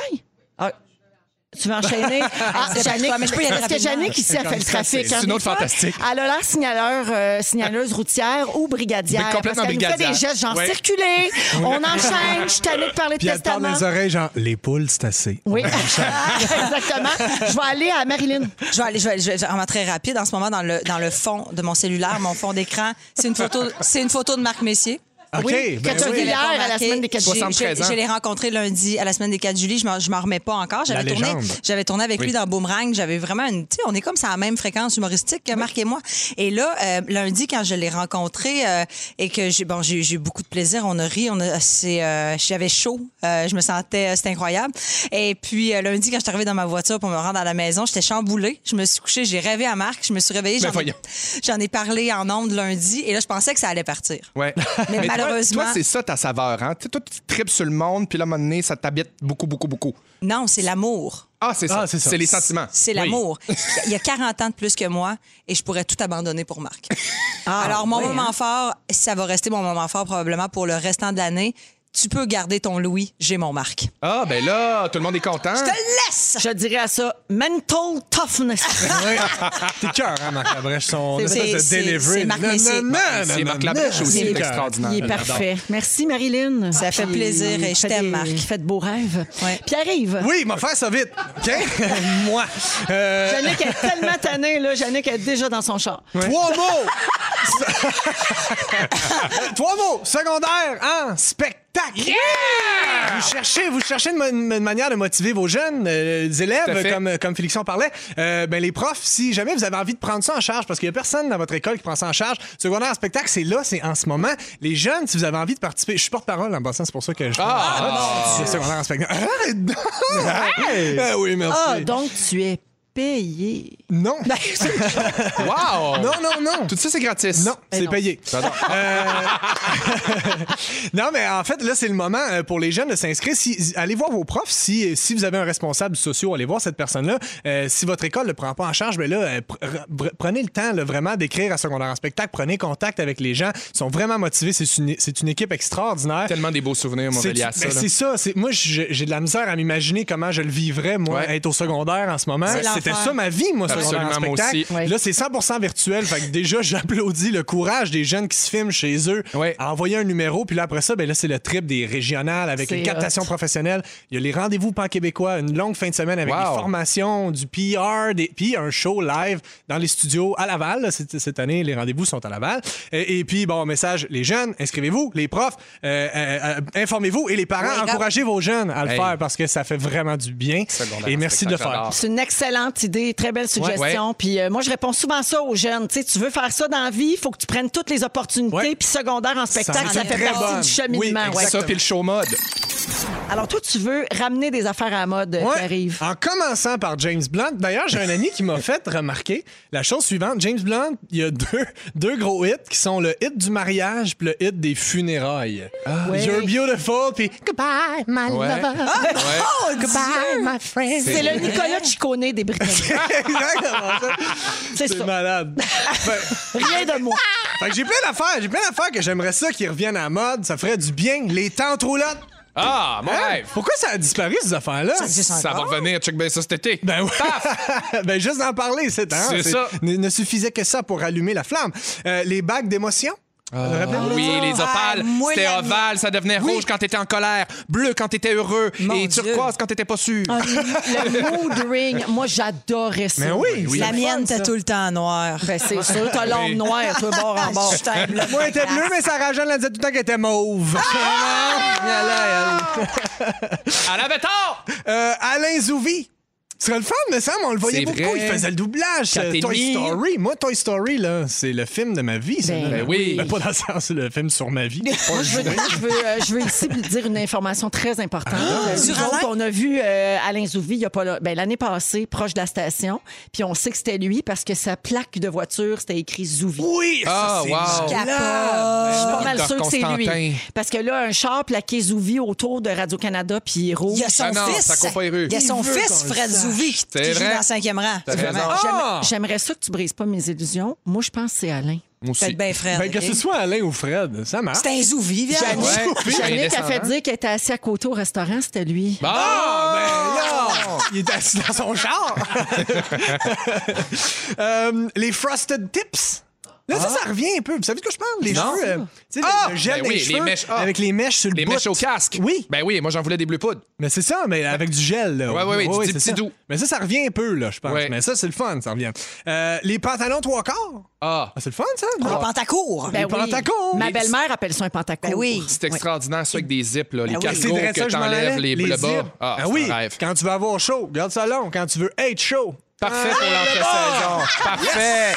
Speaker 3: Tu vas enchaîner. Jannick, mais je peux y aller parce que Jannick, ici, a fait le trafic.
Speaker 5: C'est une autre fantastique.
Speaker 3: Elle a l'air signaleuse routière ou brigadière.
Speaker 5: Mais complètement
Speaker 3: parce qu'elle nous fait des gestes genre circuler, on enchaîne, je suis tannée de parler de testament.
Speaker 6: Puis elle parle des oreilles genre, les poules, c'est assez.
Speaker 3: Oui, exactement. Je vais aller à Marilyn.
Speaker 4: Je vais vraiment très rapide. En ce moment, dans le fond de mon cellulaire, mon fond d'écran, c'est une photo de Marc Messier.
Speaker 6: OK.
Speaker 3: Oui, que tu as vu hier à la semaine des 4 juillet.
Speaker 5: 73 ans.
Speaker 4: Je l'ai rencontré lundi à la semaine des 4 juillet. Je m'en remets pas encore. J'avais tourné avec lui dans Boomerang. J'avais vraiment on est comme ça à la même fréquence humoristique que Marc et moi. Et là, lundi, quand je l'ai rencontré et que j'ai eu beaucoup de plaisir, on a ri, j'avais chaud. Je me sentais, c'était incroyable. Et puis lundi, quand je suis arrivée dans ma voiture pour me rendre à la maison, j'étais chamboulée. Je me suis couchée, j'ai rêvé à Marc. Je me suis réveillée. J'en ai parlé en ondes lundi. Et là, je pensais que ça allait partir.
Speaker 5: Ouais.
Speaker 4: Mais malheureusement.
Speaker 5: Toi, c'est ça ta saveur, hein? Toi, tu tripes sur le monde, puis là, à un moment donné, ça t'habite beaucoup, beaucoup, beaucoup.
Speaker 4: Non, c'est l'amour.
Speaker 5: Ah, c'est ça. C'est les sentiments.
Speaker 4: C'est l'amour. Il y a 40 ans de plus que moi et je pourrais tout abandonner pour Marc. Alors, mon moment fort, ça va rester mon moment fort probablement pour le restant de l'année. Tu peux garder ton Louis, j'ai mon Marc.
Speaker 5: Ah, ben là, tout le monde est content.
Speaker 4: Je te laisse!
Speaker 3: Je dirais à ça, mental toughness.
Speaker 6: T'es cœur, hein, Marc Labrèche, son espèce de delivery.
Speaker 4: C'est Marc Messier.
Speaker 5: C'est Marc Labrèche aussi, c'est extraordinaire.
Speaker 3: Il est parfait. Merci, Marilyn.
Speaker 4: Ça fait plaisir et je t'aime, Marc.
Speaker 3: Faites de beaux rêves.
Speaker 4: Ouais.
Speaker 3: Pierre-Yves.
Speaker 6: Oui, m'a fait ça vite. OK? Moi.
Speaker 3: Jannick est tellement tannée, là. Jannick est déjà dans son char.
Speaker 6: 3 mots. 3 mots. Secondaire en spectacle. Yeah! Vous cherchez une manière de motiver vos jeunes élèves, comme Félixon parlait. Les profs, si jamais vous avez envie de prendre ça en charge, parce qu'il n'y a personne dans votre école qui prend ça en charge, secondaire en spectacle, c'est en ce moment. Les jeunes, si vous avez envie de participer, je suis porte-parole en passant, c'est pour ça que je secondaire en spectacle. Oui, merci.
Speaker 3: Ah, donc tu es payé.
Speaker 6: Non.
Speaker 5: Wow!
Speaker 6: Non.
Speaker 5: Tout ça, c'est gratis.
Speaker 6: Non, c'est payé. Non, mais en fait, là, c'est le moment pour les jeunes de s'inscrire. Allez voir vos profs. Si vous avez un responsable social, allez voir cette personne-là. Si votre école ne le prend pas en charge, prenez le temps vraiment d'écrire à secondaire en spectacle. Prenez contact avec les gens. Ils sont vraiment motivés. C'est une équipe extraordinaire.
Speaker 5: Tellement des beaux souvenirs, moi, reliés à ça.
Speaker 6: C'est ça. Moi, j'ai de la misère à m'imaginer comment je le vivrais, moi, être au secondaire en ce moment. c'était
Speaker 3: affaire.
Speaker 6: ça ma vie, moi,
Speaker 5: Absolument,
Speaker 6: secondaire en
Speaker 5: moi
Speaker 6: spectacle.
Speaker 5: aussi.
Speaker 3: Oui.
Speaker 6: Là, c'est 100% virtuel. Fait que déjà, j'applaudis le courage des jeunes qui se filment chez eux
Speaker 5: Oui.
Speaker 6: à envoyer un numéro. Puis là, après ça, ben là, c'est le trip des régionales avec
Speaker 3: C'est
Speaker 6: une captation
Speaker 3: hot.
Speaker 6: professionnelle. Il y a les rendez-vous pan-québécois, une longue fin de semaine avec
Speaker 5: Wow.
Speaker 6: des formations, du PR, puis un show live dans les studios à Laval. Là, cette année, les rendez-vous sont à Laval. Et puis, bon, message, les jeunes, inscrivez-vous. Les profs, informez-vous. Et les parents, encouragez vos jeunes à le
Speaker 5: Hey.
Speaker 6: faire parce que ça fait vraiment du bien.
Speaker 5: Secondaire
Speaker 6: Et
Speaker 5: en
Speaker 6: merci de le
Speaker 5: spectacle,
Speaker 6: faire.
Speaker 5: j'adore.
Speaker 3: C'est une excellente idée, très belle suggestion.
Speaker 5: Ouais.
Speaker 3: Puis moi, je réponds souvent ça aux jeunes. Tu sais, tu veux faire ça dans la vie, il faut que tu prennes toutes les opportunités.
Speaker 6: Ouais.
Speaker 3: Puis secondaire en spectacle,
Speaker 6: en
Speaker 3: ça
Speaker 6: est
Speaker 3: fait
Speaker 6: très
Speaker 3: partie
Speaker 6: bonne.
Speaker 3: du cheminement.
Speaker 6: Oui,
Speaker 3: ouais.
Speaker 5: Ça, puis le show mode.
Speaker 3: Alors toi, tu veux ramener des affaires à la mode
Speaker 6: Ouais.
Speaker 3: qui arrivent.
Speaker 6: En commençant par James Blunt. D'ailleurs, j'ai un ami qui m'a fait remarquer la chose suivante. James Blunt, il y a deux gros hits qui sont le hit du mariage puis le hit des funérailles.
Speaker 3: Ouais.
Speaker 6: You're beautiful puis Goodbye, my
Speaker 5: Ouais.
Speaker 6: lover.
Speaker 5: Ouais.
Speaker 6: Goodbye, my friend.
Speaker 3: C'est le Nicolas Ciccone des Britanniques.
Speaker 6: Exactement ça.
Speaker 3: C'est
Speaker 6: C'est
Speaker 3: ça.
Speaker 6: malade.
Speaker 3: Rien de moi.
Speaker 6: Fait que j'ai plein d'affaires que j'aimerais ça qui reviennent à la mode. Ça ferait du bien. Les tentes roulantes.
Speaker 5: Ah, mon
Speaker 6: Hein?
Speaker 5: rêve.
Speaker 6: Pourquoi ça a disparu, ces affaires-là?
Speaker 5: Ça va revenir, check bien ça cet été.
Speaker 6: Ben oui. Ben juste d'en parler, c'est
Speaker 5: ça.
Speaker 6: Ne suffisait que ça pour allumer la flamme. Les bagues d'émotion.
Speaker 5: Oui, les opales.
Speaker 4: moi,
Speaker 5: C'était
Speaker 4: la-
Speaker 5: ovale, ça devenait rouge quand t'étais en colère, bleu quand t'étais heureux
Speaker 4: Mon
Speaker 5: et
Speaker 4: Dieu.
Speaker 5: turquoise quand t'étais pas sûr.
Speaker 3: Ah, le mood ring, moi, j'adorais ça.
Speaker 6: Mais oui,
Speaker 5: oui.
Speaker 4: La
Speaker 6: c'est
Speaker 4: mienne,
Speaker 6: fun,
Speaker 4: t'as
Speaker 6: ça.
Speaker 4: tout le temps noir.
Speaker 3: Ben, c'est sûr, t'as l'ombre noire, toi, bord en bord.
Speaker 6: Moi, elle était bleue, mais Sarah Jeanne, elle disait tout le temps qu'elle était mauve.
Speaker 5: Elle avait tort!
Speaker 6: Alain Zouvi. Ce serait le fun, mais Sam, on le voyait
Speaker 5: C'est
Speaker 6: beaucoup.
Speaker 5: vrai.
Speaker 6: Il faisait le doublage.
Speaker 5: 4,5.
Speaker 6: Toy Story. Moi, Toy Story, là, c'est le film de ma vie. ça,
Speaker 3: Ben
Speaker 6: là.
Speaker 5: oui.
Speaker 6: Ben, pas dans le sens, c'est le film sur ma vie.
Speaker 3: Moi, je veux ici dire une information très importante. Nous
Speaker 4: Sur
Speaker 3: autres,
Speaker 4: Alain?
Speaker 3: on a vu Alain Zouvi il y a pas l'année passée, proche de la station, puis on sait que c'était lui parce que sa plaque de voiture, c'était écrit Zouvi.
Speaker 6: Oui,
Speaker 5: Ah,
Speaker 6: ça, c'est
Speaker 5: wow.
Speaker 6: génial.
Speaker 3: Je suis pas mal
Speaker 5: Victor
Speaker 3: sûre que c'est
Speaker 5: Constantin.
Speaker 3: lui. Parce que là, un char plaqué Zouvi autour de Radio-Canada puis rouge.
Speaker 4: Il y a son
Speaker 5: Ah non,
Speaker 4: fils.
Speaker 5: ça court pas les rues.
Speaker 4: Il y a son
Speaker 6: Il veut
Speaker 4: fils,
Speaker 6: qu'on le
Speaker 4: Fred
Speaker 6: sache.
Speaker 4: Zouvi, qui
Speaker 5: C'est
Speaker 4: joue
Speaker 5: vrai.
Speaker 4: dans le 5e rang.
Speaker 5: T'as
Speaker 4: Vraiment.
Speaker 5: raison.
Speaker 3: J'aimerais ça que tu brises pas mes illusions. Moi, je pense que c'est Alain.
Speaker 5: Moi aussi.
Speaker 4: Faites bien, Fred.
Speaker 6: Ben, que
Speaker 4: OK?
Speaker 6: ce soit Alain ou Fred, ça marche.
Speaker 4: C'est un Zouvi, viens.
Speaker 3: Jannick,
Speaker 5: Ouais.
Speaker 3: Jannick a fait
Speaker 5: Descendant.
Speaker 3: dire qu'elle était assise à côté au restaurant, c'était lui.
Speaker 5: Bon!
Speaker 6: Ah, ben là, il est assis dans son char. Les Frosted Tips. Là, ça revient un peu. Vous savez de quoi je parle? Les
Speaker 5: Non.
Speaker 6: cheveux, tu sais, le gel
Speaker 5: Ben oui,
Speaker 6: des
Speaker 5: les
Speaker 6: cheveux
Speaker 5: mèches,
Speaker 6: avec les mèches sur le
Speaker 5: Les
Speaker 6: bout.
Speaker 5: mèches au casque.
Speaker 6: Oui.
Speaker 5: Ben oui, moi j'en voulais des bleus poudres.
Speaker 6: Mais c'est ça, mais avec du gel. Là.
Speaker 5: Ouais, du
Speaker 6: c'est
Speaker 5: petit
Speaker 6: ça.
Speaker 5: doux.
Speaker 6: Mais ça revient un peu, là, je pense.
Speaker 5: Ouais.
Speaker 6: Mais ça, c'est le fun, ça revient. Les pantalons 3/4.
Speaker 5: Ah,
Speaker 6: Ah, c'est le fun, ça?
Speaker 4: Les
Speaker 6: non?
Speaker 4: pantacours.
Speaker 3: Ben
Speaker 6: Les pantacours.
Speaker 3: Ma belle-mère appelle ça un pantacourt.
Speaker 4: Ben oui.
Speaker 5: c'est extraordinaire, ça avec des zips, là, les
Speaker 4: oui.
Speaker 5: cargos
Speaker 6: C'est vrai, ça,
Speaker 5: que
Speaker 6: je m'en
Speaker 5: t'enlèves,
Speaker 6: allais.
Speaker 5: le bas.
Speaker 6: zips.
Speaker 5: Ah,
Speaker 6: Ah
Speaker 5: c'est
Speaker 6: oui,
Speaker 5: un rêve.
Speaker 6: quand tu veux avoir chaud, garde ça long. Quand tu veux être chaud.
Speaker 5: Parfait pour l'entre-saison. Parfait.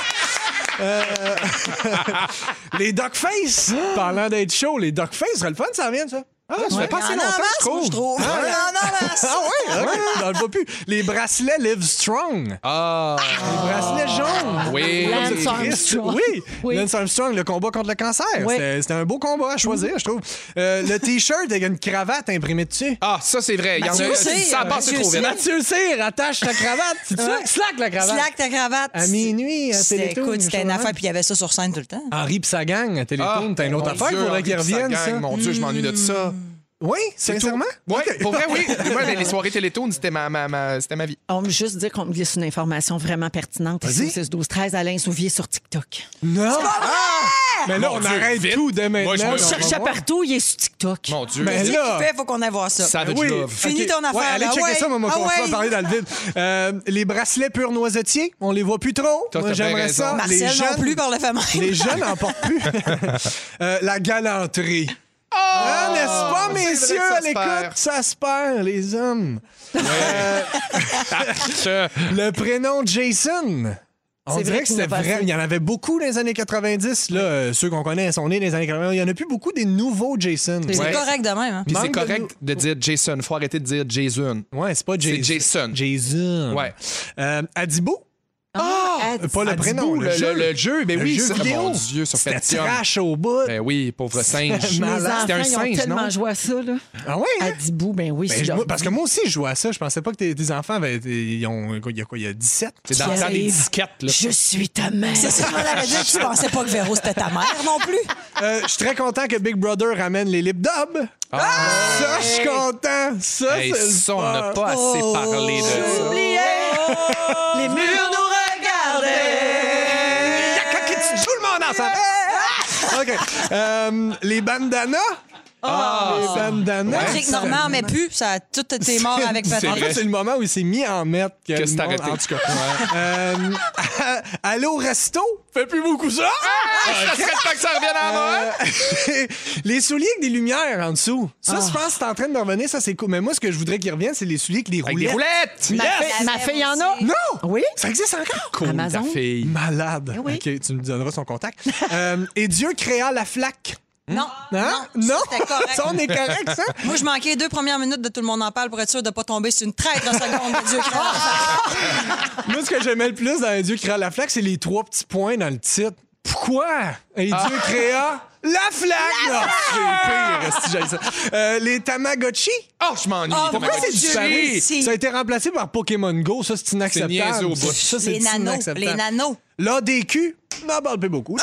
Speaker 6: Les Duckface. Parlant d'être chaud, les Duckface, serait le fun, ça revient, ça? Ah, ça fait pas
Speaker 4: Il
Speaker 6: assez
Speaker 4: y en a en
Speaker 6: longtemps,
Speaker 4: masse, moi, je trouve. Il y en a en masse.
Speaker 6: Ah ouais, OK. J'en vois plus. Les bracelets Live Strong.
Speaker 5: Ah,
Speaker 6: Les bracelets jaunes.
Speaker 5: oui.
Speaker 3: Lance
Speaker 6: C'est triste.
Speaker 3: Armstrong.
Speaker 6: Oui.
Speaker 3: Oui.
Speaker 6: Lance Armstrong, le combat contre le cancer.
Speaker 3: Oui.
Speaker 6: C'était un beau combat à choisir, je trouve. Le T-shirt avec une cravate imprimée dessus.
Speaker 5: Ah, ça, c'est vrai. Il y en
Speaker 4: Mathieu
Speaker 5: a.
Speaker 4: Cyr,
Speaker 5: Ça a passé
Speaker 4: Mathieu
Speaker 5: trop vite.
Speaker 4: Cyr.
Speaker 6: Mathieu Cyr, attache ta cravate. C'est ça? Slack la cravate.
Speaker 4: Slack ta cravate.
Speaker 6: À minuit, à
Speaker 4: C'était-
Speaker 6: Télétoon.
Speaker 4: Écoute, c'était une
Speaker 6: je sais
Speaker 4: affaire,
Speaker 6: pas.
Speaker 4: puis il y avait ça sur scène tout le temps.
Speaker 6: Henri pis sa gang à Télétoon, t'as une autre
Speaker 5: Mon
Speaker 6: affaire, il
Speaker 5: Dieu,
Speaker 6: faudrait qu'ils
Speaker 5: Henri pis sa
Speaker 6: reviennent, ça.
Speaker 5: gang, Mon Dieu, je m'ennuie de ça.
Speaker 6: Oui, sincèrement?
Speaker 5: Oui,
Speaker 6: OK.
Speaker 5: pour vrai, oui. Moi, les soirées Télétoon, c'était c'était ma vie.
Speaker 3: On veut juste dire qu'on me glisse une information vraiment pertinente.
Speaker 6: Vas-y.
Speaker 3: Ici, au 6-12-13, Alain Souvier sur TikTok.
Speaker 6: Non! Mais là,
Speaker 5: Mon
Speaker 6: on
Speaker 5: Dieu,
Speaker 6: arrête
Speaker 5: vite.
Speaker 6: tout dès maintenant.
Speaker 5: Moi, je me
Speaker 6: On va
Speaker 3: Cherchait
Speaker 6: voir.
Speaker 3: partout, il est sur TikTok.
Speaker 5: Mon Dieu.
Speaker 6: Mais
Speaker 4: Qu'est-ce
Speaker 6: là...
Speaker 4: qu'il fait? Faut qu'on aille voir ça.
Speaker 5: Savage
Speaker 6: Oui.
Speaker 5: Love.
Speaker 4: Finis
Speaker 6: OK.
Speaker 4: ton affaire,
Speaker 6: Ouais, allez
Speaker 4: là.
Speaker 6: checker
Speaker 4: Ouais.
Speaker 6: ça, moi,
Speaker 4: Ah
Speaker 6: continuer
Speaker 4: ouais.
Speaker 6: à parler dans le vide. Les bracelets purs noisetiers, on les voit plus trop.
Speaker 5: Toi,
Speaker 6: Moi,
Speaker 5: t'as bien
Speaker 6: j'aimerais
Speaker 5: raison.
Speaker 6: ça.
Speaker 4: Marcel non plus par le fait même.
Speaker 6: Les jeunes n'en portent plus. La galanterie. Ah, n'est-ce pas,
Speaker 5: c'est vrai
Speaker 6: messieurs,
Speaker 5: que ça
Speaker 6: à
Speaker 5: se
Speaker 6: l'écoute?
Speaker 5: perd.
Speaker 6: Ça se perd, les hommes. Le prénom Jason. On
Speaker 3: C'est
Speaker 6: dirait
Speaker 3: vrai
Speaker 6: que
Speaker 3: qu'il
Speaker 6: c'était
Speaker 3: n'a pas
Speaker 6: vrai.
Speaker 3: assez.
Speaker 6: Il y en avait beaucoup dans les années 90. Là, ceux qu'on connaît sont nés dans les années 90. Il n'y en a plus beaucoup des nouveaux Jason.
Speaker 3: C'est
Speaker 4: C'est
Speaker 5: Ouais.
Speaker 4: correct de même. Hein?
Speaker 5: Puis c'est
Speaker 6: Manque de
Speaker 5: correct de dire Jason. Faut arrêter de dire Jason.
Speaker 6: Ouais, c'est pas Jason.
Speaker 5: C'est Jason.
Speaker 6: Jason.
Speaker 5: Ouais.
Speaker 6: Adibo.
Speaker 3: Ah!
Speaker 6: Pas le
Speaker 5: Adibo,
Speaker 6: prénom, le jeu.
Speaker 5: le jeu, ben
Speaker 6: Le
Speaker 5: oui,
Speaker 6: jeu
Speaker 5: ça,
Speaker 6: vidéo.
Speaker 5: mon Dieu, sur
Speaker 6: C'était
Speaker 5: Pentium.
Speaker 6: trash au bout.
Speaker 5: Ben oui, pauvre singe.
Speaker 3: Mes
Speaker 6: Malade.
Speaker 3: enfants,
Speaker 5: C'était un
Speaker 3: ils ont
Speaker 5: singe,
Speaker 3: tellement
Speaker 5: non?
Speaker 3: joué à ça, là.
Speaker 6: Ah ouais, hein?
Speaker 3: À Dibou, ben oui.
Speaker 6: Ben,
Speaker 3: c'est leur
Speaker 6: parce que
Speaker 3: vie.
Speaker 6: moi aussi, je jouais à ça. Je pensais pas que tes enfants avaient ils ont il y a quoi, il y a 17?
Speaker 5: C'est dans le temps des
Speaker 3: arrive.
Speaker 5: disquettes, là.
Speaker 3: Je suis ta mère.
Speaker 4: C'est ça qu'on avait dit. Tu pensais pas que Véro, c'était ta mère non plus?
Speaker 6: Je suis très content que Big Brother ramène les lip dubs. Ça, je suis content. Ça,
Speaker 5: Hey,
Speaker 6: c'est le
Speaker 5: ça, on
Speaker 6: fun.
Speaker 5: n'a pas assez parlé de ça.
Speaker 3: Oublié. Les murs nous regardaient.
Speaker 6: Tout le monde ensemble. OK. Les bandanas. Les bandanas.
Speaker 4: Patrick Normand mais plus, ça a tout été mort avec
Speaker 6: En
Speaker 4: Patrick.
Speaker 6: fait, c'est le moment où il s'est mis en mettre
Speaker 5: Que c'est arrêté.
Speaker 6: En tout cas. Aller au resto, fait plus beaucoup ça.
Speaker 5: Ça serait pas que ça revienne à moi.
Speaker 6: Les souliers avec des lumières en dessous. Ça, je pense que c'est en train de me revenir. Ça, c'est cool. Mais moi, ce que je voudrais qu'il revienne, c'est les souliers avec des
Speaker 5: Avec
Speaker 6: roulettes.
Speaker 5: des roulettes.
Speaker 3: Ma fille en a.
Speaker 6: Non!
Speaker 3: Oui.
Speaker 6: Ça existe encore?
Speaker 5: Cool,
Speaker 3: Amazon.
Speaker 5: ta fille.
Speaker 6: Malade.
Speaker 3: oui.
Speaker 6: OK, tu me donneras son contact. Et Dieu créa la flaque.
Speaker 4: Non,
Speaker 6: Hein?
Speaker 4: non, c'était correct.
Speaker 6: Ça, on est correct, ça?
Speaker 4: Moi, je manquais les 2 premières minutes de Tout le monde en parle pour être sûr de ne pas tomber sur une traître seconde de Dieu créa.
Speaker 6: Moi, ce que j'aimais le plus dans Dieu créa la flaque, c'est les 3 petits points dans le titre. Pourquoi? Et Dieu créa la flaque! là! C'est pire, si j'aille ça. Les Tamagotchi.
Speaker 5: Oh, je m'ennuie.
Speaker 6: Pourquoi c'est disparu? Ça a été remplacé par Pokémon Go. Ça, c'est inacceptable.
Speaker 5: C'est niaiseux au bout.
Speaker 6: Ça, c'est
Speaker 4: Les nanos,
Speaker 6: inacceptable.
Speaker 4: les nanos.
Speaker 6: L'ADQ, n'en parle pas beaucoup.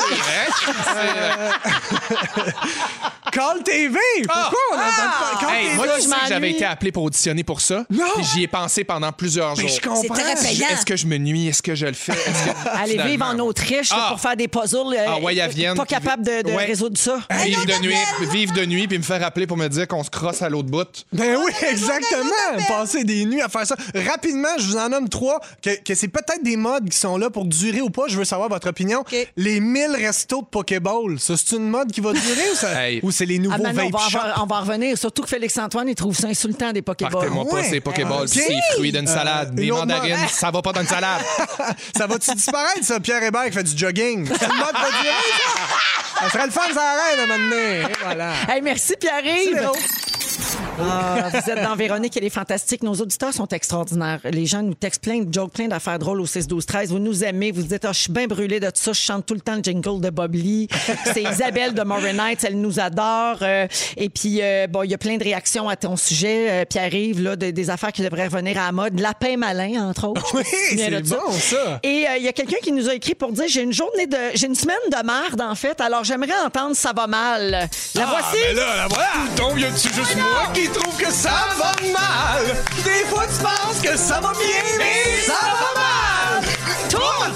Speaker 6: Call TV! Pourquoi on n'entend pas? Call
Speaker 5: Hey,
Speaker 6: TV,
Speaker 5: moi, tu sais que
Speaker 3: m'ennuie.
Speaker 5: j'avais été appelé pour auditionner pour ça.
Speaker 6: Non.
Speaker 5: Puis j'y ai pensé pendant plusieurs jours.
Speaker 6: mais je comprends.
Speaker 4: C'est très payant.
Speaker 5: Est-ce que je me nuis? Est-ce que je le fais?
Speaker 3: Aller vivre en Autriche là,
Speaker 5: Ah.
Speaker 3: pour faire des puzzles.
Speaker 5: ouais, à Vienne.
Speaker 3: Pas capable de
Speaker 5: Ouais.
Speaker 3: résoudre ça.
Speaker 5: Vivre de nuit, puis me faire appeler pour me dire qu'on se crosse à l'autre bout.
Speaker 6: Ben oui, exactement. Passer des nuits à faire ça. Rapidement, je vous en nomme 3 que c'est peut-être des modes qui sont là pour durer ou pas. Je veux savoir votre opinion.
Speaker 4: OK.
Speaker 6: Les 1000 restos de Pokéball, ça, c'est une mode qui va durer
Speaker 5: Hey.
Speaker 6: ou c'est les nouveaux
Speaker 3: Ah,
Speaker 6: vape shops?
Speaker 3: on va en revenir. Surtout que Félix-Antoine, il trouve ça insultant des Pokéballs.
Speaker 5: Partez-moi pas
Speaker 6: ouais.
Speaker 5: ces Pokéballs,
Speaker 6: OK.
Speaker 5: ces fruits d'une salade. Des
Speaker 6: une autre
Speaker 5: mandarines,
Speaker 6: mode.
Speaker 5: ça va pas dans une salade.
Speaker 6: Ça va-tu disparaître, ça, Pierre Hébert qui fait du jogging? C'est une mode qui va durer, ça? Ça serait le fun, ça arrête à un moment donné. Et voilà.
Speaker 3: Hey, merci Pierre-Yves.
Speaker 6: Véro.
Speaker 3: Ah, vous êtes dans Véronique, elle est fantastique. Nos auditeurs sont extraordinaires. Les gens nous textent plein de jokes, plein d'affaires drôles au 6-12-13. Vous nous aimez, vous dites, je suis bien brûlée de tout ça. Je chante tout le temps le jingle de Bob Lee. C'est Isabelle de Morin Heights, elle nous adore. Et puis, bon, il y a plein de réactions à ton sujet, Pierre-Yves, là, des affaires qui devraient revenir à la mode. Lapin malin, entre autres.
Speaker 6: Oui,
Speaker 3: Tu te souviens
Speaker 6: c'est
Speaker 3: de ça?
Speaker 6: bon, ça.
Speaker 3: Et il y a quelqu'un qui nous a écrit pour dire, j'ai une semaine de merde, en fait. Alors, j'aimerais entendre Ça va mal. La voici.
Speaker 6: Mais là, la voilà. Donc, y a-tu juste moi qui trouve que ça va mal? Des fois, tu penses que ça va bien, mais ça va mal. Tout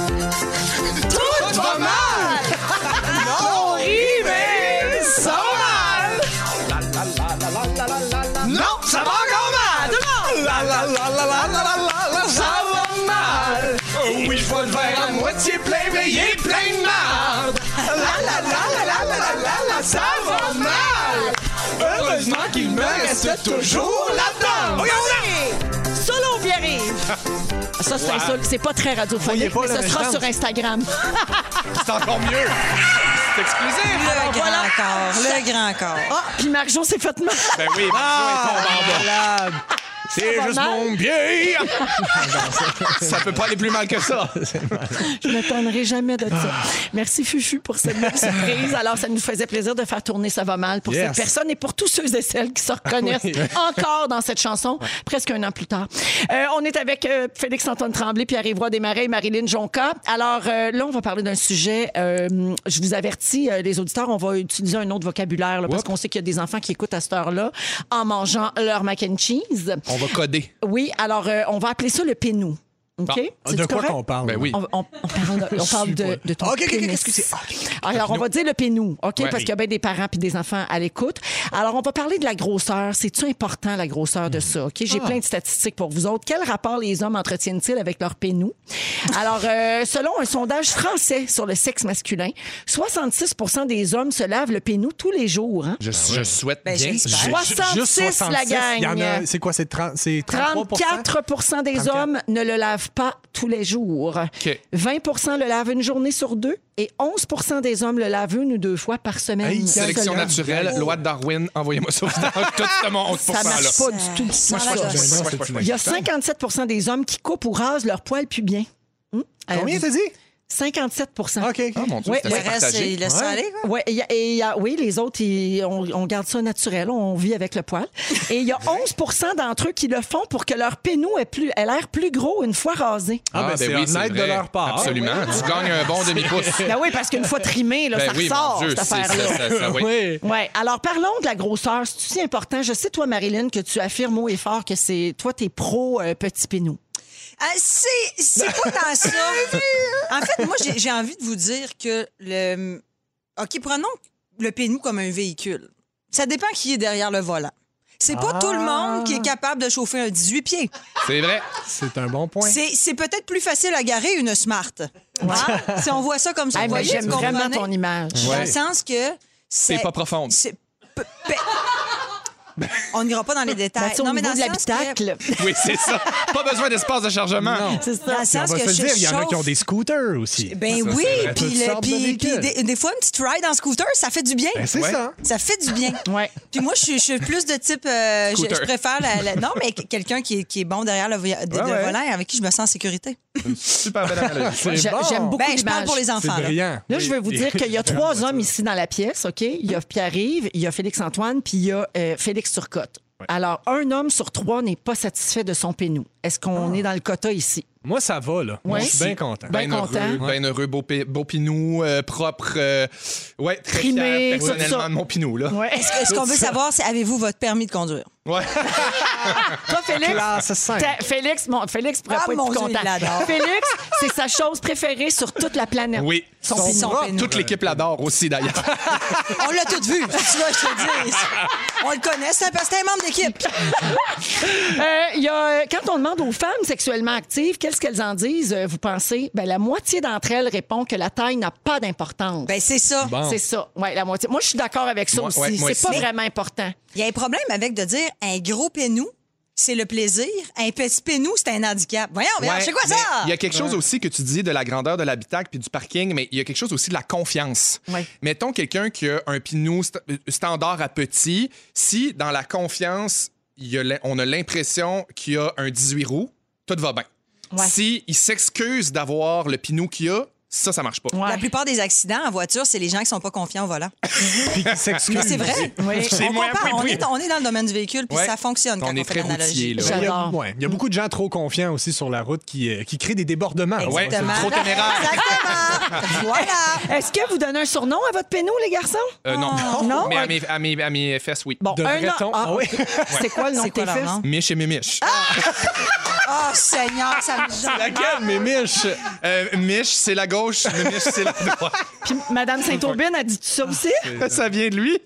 Speaker 6: va mal. Non, mais ça va mal. Non, ça va encore mal. Ça va mal. Oui, je vois le verre à moitié plein, mais il est plein de marde. Ça va mal. Heureusement qu'il me reste toujours là-dedans.
Speaker 3: Solo Pierre-Yves. Ça, c'est un solo. C'est pas très radiophonique,
Speaker 6: Voyez pas,
Speaker 3: mais
Speaker 6: là,
Speaker 3: ce sera
Speaker 6: je
Speaker 3: sur
Speaker 6: danse.
Speaker 3: Instagram.
Speaker 5: C'est encore mieux. C'est exclusif.
Speaker 4: Le grand
Speaker 3: voilà.
Speaker 4: corps, le grand corps.
Speaker 3: Ah, puis Marjo s'est fait mal.
Speaker 5: Ben oui, Marjo est tombée en bas.
Speaker 6: Malade. C'est
Speaker 3: va
Speaker 6: juste
Speaker 3: mal.
Speaker 6: mon pied.
Speaker 5: Ça peut pas aller plus mal que ça.
Speaker 3: Je ne m'étonnerai jamais de ça. Merci Fufu pour cette belle surprise. Alors, ça nous faisait plaisir de faire tourner Ça va mal pour
Speaker 6: Yes.
Speaker 3: cette personne et pour tous ceux et celles qui se reconnaissent
Speaker 6: Oui.
Speaker 3: encore dans cette chanson, presque un an plus tard. On est avec Félix-Antoine Tremblay, Pierre-Yves Roy Desmarais et Marilyn Jonca. Alors, là, on va parler d'un sujet. Je vous avertis, les auditeurs, on va utiliser un autre vocabulaire là, parce qu'on sait qu'il y a des enfants qui écoutent à cette heure-là en mangeant leur mac and cheese.
Speaker 5: On va coder.
Speaker 3: Oui, alors, on va appeler ça le pénou. OK?
Speaker 5: Bon.
Speaker 3: C'est-tu
Speaker 6: De quoi
Speaker 3: correct?
Speaker 6: qu'on parle?
Speaker 5: Ben oui.
Speaker 3: On parle de ton
Speaker 6: OK,
Speaker 3: pénis.
Speaker 6: excusez.
Speaker 3: Alors, on va dire le pénou, OK?
Speaker 5: Ouais.
Speaker 3: Parce qu'il y a bien des parents puis des enfants à l'écoute. Alors, on va parler de la grosseur. C'est-tu important, la grosseur de ça? OK? J'ai plein de statistiques pour vous autres. Quel rapport les hommes entretiennent-ils avec leur pénou? Alors, selon un sondage français sur le sexe masculin, 66 des hommes se lavent le pénou tous les jours. Hein?
Speaker 5: Je souhaite
Speaker 4: Ben,
Speaker 5: bien.
Speaker 4: j'espère.
Speaker 3: 66, la gang.
Speaker 6: Il y en a, c'est quoi? C'est 33
Speaker 3: 34 des
Speaker 6: 34.
Speaker 3: hommes ne le lavent pas tous les jours.
Speaker 5: OK.
Speaker 3: 20 le lavent une journée sur deux et 11 des hommes le lavent une ou deux fois par semaine.
Speaker 6: Hey,
Speaker 5: Sélection
Speaker 3: Seulement.
Speaker 5: naturelle, loi de Darwin, envoyez-moi ça dans tout ce monde.
Speaker 3: Ça marche pas du tout.
Speaker 4: Sans la gosse.
Speaker 3: Il y a 57 des hommes qui coupent ou rasent leur poil pubien.
Speaker 6: Combien t'as dit?
Speaker 3: 57
Speaker 6: OK.
Speaker 5: Ah, mon Dieu,
Speaker 3: Ouais,
Speaker 5: c'était
Speaker 4: Le
Speaker 5: pas
Speaker 4: reste,
Speaker 5: partagé.
Speaker 4: il laisse ça aller, quoi.
Speaker 3: Ouais, oui, les autres, on garde ça naturel. On vit avec le poil. Et il y a 11 d'entre eux qui le font pour que leur pénou ait l'air plus gros une fois rasé.
Speaker 6: Ah, ben, c'est honnête de
Speaker 5: vrai.
Speaker 6: leur part.
Speaker 5: Absolument. Tu gagnes un bon demi-pouce.
Speaker 3: Ben oui, parce qu'une fois trimé, là,
Speaker 5: Ben
Speaker 3: ça
Speaker 5: oui,
Speaker 3: ressort,
Speaker 5: mon Dieu,
Speaker 3: cette
Speaker 5: c'est-
Speaker 3: affaire-là.
Speaker 5: oui.
Speaker 6: Oui.
Speaker 3: Ouais. Alors, parlons de la grosseur. C'est aussi important. Je sais, toi, Marilyn, que tu affirmes haut et fort que c'est toi, t'es pro petit pénou.
Speaker 4: C'est pas tant ça. En fait, moi, j'ai envie de vous dire que OK, prenons le pénou comme un véhicule. Ça dépend qui est derrière le volant. C'est pas tout le monde qui est capable de chauffer un 18 pieds.
Speaker 5: C'est vrai.
Speaker 6: C'est un bon point.
Speaker 4: C'est peut-être plus facile à garer une Smart. Hein? Si on voit ça comme ça.
Speaker 3: Hey, mais j'aime vraiment ton image.
Speaker 4: Dans le sens que
Speaker 5: C'est pas profonde.
Speaker 4: On n'ira pas dans les détails.
Speaker 3: Non, mais
Speaker 4: dans
Speaker 3: de
Speaker 4: le sens
Speaker 3: l'habitacle.
Speaker 5: Oui, c'est ça. Pas besoin d'espace de chargement.
Speaker 6: Non.
Speaker 3: C'est
Speaker 4: Dans le
Speaker 3: ça.
Speaker 6: On
Speaker 4: sens
Speaker 6: va
Speaker 4: que
Speaker 6: se le dire, il y en a
Speaker 4: chauffe.
Speaker 6: qui ont des scooters aussi.
Speaker 4: Ben
Speaker 5: Ça,
Speaker 4: oui,
Speaker 5: c'est vrai.
Speaker 4: puis
Speaker 6: Toutes sortes de véhicules.
Speaker 4: des fois, une petite ride en scooter, ça fait du bien.
Speaker 6: Ben, c'est
Speaker 5: Ouais.
Speaker 6: ça.
Speaker 4: Ça fait du bien.
Speaker 3: Ouais.
Speaker 4: Puis moi, je suis plus de type...
Speaker 5: Scooter.
Speaker 4: je préfère non, mais quelqu'un qui est bon derrière le volant et avec qui je me sens en sécurité.
Speaker 5: Super belle analogie.
Speaker 6: C'est bon.
Speaker 3: J'aime beaucoup
Speaker 4: Ben, je parle
Speaker 3: l'image.
Speaker 4: pour les
Speaker 6: C'est
Speaker 4: enfants. là.
Speaker 6: brillant.
Speaker 3: Là, je vais vous dire qu'il y a 3 hommes ici dans la pièce, OK? Il y a Pierre-Yves, il y a Félix-Antoine, puis il y a Félix Turcotte. Alors, un homme sur 3 n'est pas satisfait de son pénou. Est-ce qu'on est dans le quota ici?
Speaker 6: Moi, ça va, là. Moi,
Speaker 3: Ouais.
Speaker 6: je suis bien content.
Speaker 3: Ben content.
Speaker 5: Ben heureux, beau pinou, propre. Ouais, très
Speaker 3: Trimé,
Speaker 5: fier
Speaker 3: tout ça.
Speaker 5: personnellement de mon pinou, là.
Speaker 3: Ouais.
Speaker 4: Ce qu'on veut savoir, c'est avez-vous votre permis de conduire?
Speaker 5: Ouais.
Speaker 3: Toi, Félix?
Speaker 6: Classe 5.
Speaker 3: Félix pourrait
Speaker 4: Ah,
Speaker 3: pas être
Speaker 4: mon
Speaker 3: plus
Speaker 4: Dieu,
Speaker 3: content.
Speaker 4: il l'adore.
Speaker 3: Félix, c'est sa chose préférée sur toute la planète.
Speaker 5: Oui.
Speaker 3: Son
Speaker 4: Son
Speaker 3: pénou.
Speaker 4: pénou.
Speaker 5: Toute l'équipe l'adore aussi, d'ailleurs.
Speaker 4: On l'a tout vu. Tu vois, je te dis. On le connaît. C'est un membre d'équipe.
Speaker 3: Quand on demande aux femmes sexuellement actives, qu'est-ce qu'elles en disent, vous pensez? Ben, la moitié d'entre elles répond que la taille n'a pas d'importance.
Speaker 4: Ben, c'est ça.
Speaker 6: Bon.
Speaker 3: C'est ça. Ouais, la moitié. Moi, je suis d'accord avec ça
Speaker 5: Moi-
Speaker 3: aussi.
Speaker 5: ouais, moi
Speaker 3: C'est pas
Speaker 5: aussi.
Speaker 3: vraiment important.
Speaker 4: Il y a un problème avec de dire un gros pénou, c'est le plaisir. Un petit pénou, c'est un handicap. Voyons,
Speaker 5: Ouais,
Speaker 4: c'est quoi
Speaker 5: mais
Speaker 4: ça?
Speaker 5: Il y a quelque chose aussi que tu dis de la grandeur de l'habitacle puis du parking, mais il y a quelque chose aussi de la confiance.
Speaker 3: Ouais.
Speaker 5: Mettons quelqu'un qui a un pinou standard à petit, si dans la confiance, on a l'impression qu'il y a un 18 roues, tout va bien.
Speaker 3: Ouais.
Speaker 5: Si il s'excuse d'avoir le pinou qu'il a, ça marche pas.
Speaker 3: Ouais.
Speaker 4: La plupart des accidents en voiture, c'est les gens qui sont pas confiants au volant.
Speaker 6: Puis qui s'excuse.
Speaker 4: Mais c'est vrai.
Speaker 3: Oui.
Speaker 5: C'est
Speaker 4: On
Speaker 5: moi,
Speaker 4: compare.
Speaker 5: oui, oui.
Speaker 4: On est dans le domaine du véhicule, puis
Speaker 5: Ouais.
Speaker 4: ça fonctionne quand
Speaker 5: On
Speaker 4: on
Speaker 5: est
Speaker 4: fait
Speaker 5: très
Speaker 4: l'analogie.
Speaker 5: routier, là.
Speaker 3: J'adore.
Speaker 6: Il y a beaucoup de gens trop confiants aussi sur la route qui créent des débordements.
Speaker 5: Ouais,
Speaker 4: Exactement.
Speaker 5: trop téméraire.
Speaker 4: Exactement. Voilà.
Speaker 3: Est-ce que vous donnez un surnom à votre pénou, les garçons?
Speaker 5: Non.
Speaker 3: Non?
Speaker 5: Mais à mes fesses, oui.
Speaker 3: Bon,
Speaker 6: Devrait-on?
Speaker 3: Ah,
Speaker 6: Ah oui.
Speaker 3: C'est quoi le nom
Speaker 4: C'est
Speaker 3: de tes
Speaker 4: quoi leur
Speaker 3: fesses?
Speaker 4: nom?
Speaker 5: Mich et Mimiche.
Speaker 4: Oh, Seigneur, ça me gêne.
Speaker 6: Laquelle, mes miches?
Speaker 5: Mich, c'est la gauche, Mimiche, c'est la droite.
Speaker 3: Puis Madame Saint-Aubin a dit tout ça aussi?
Speaker 5: Ça vient de lui.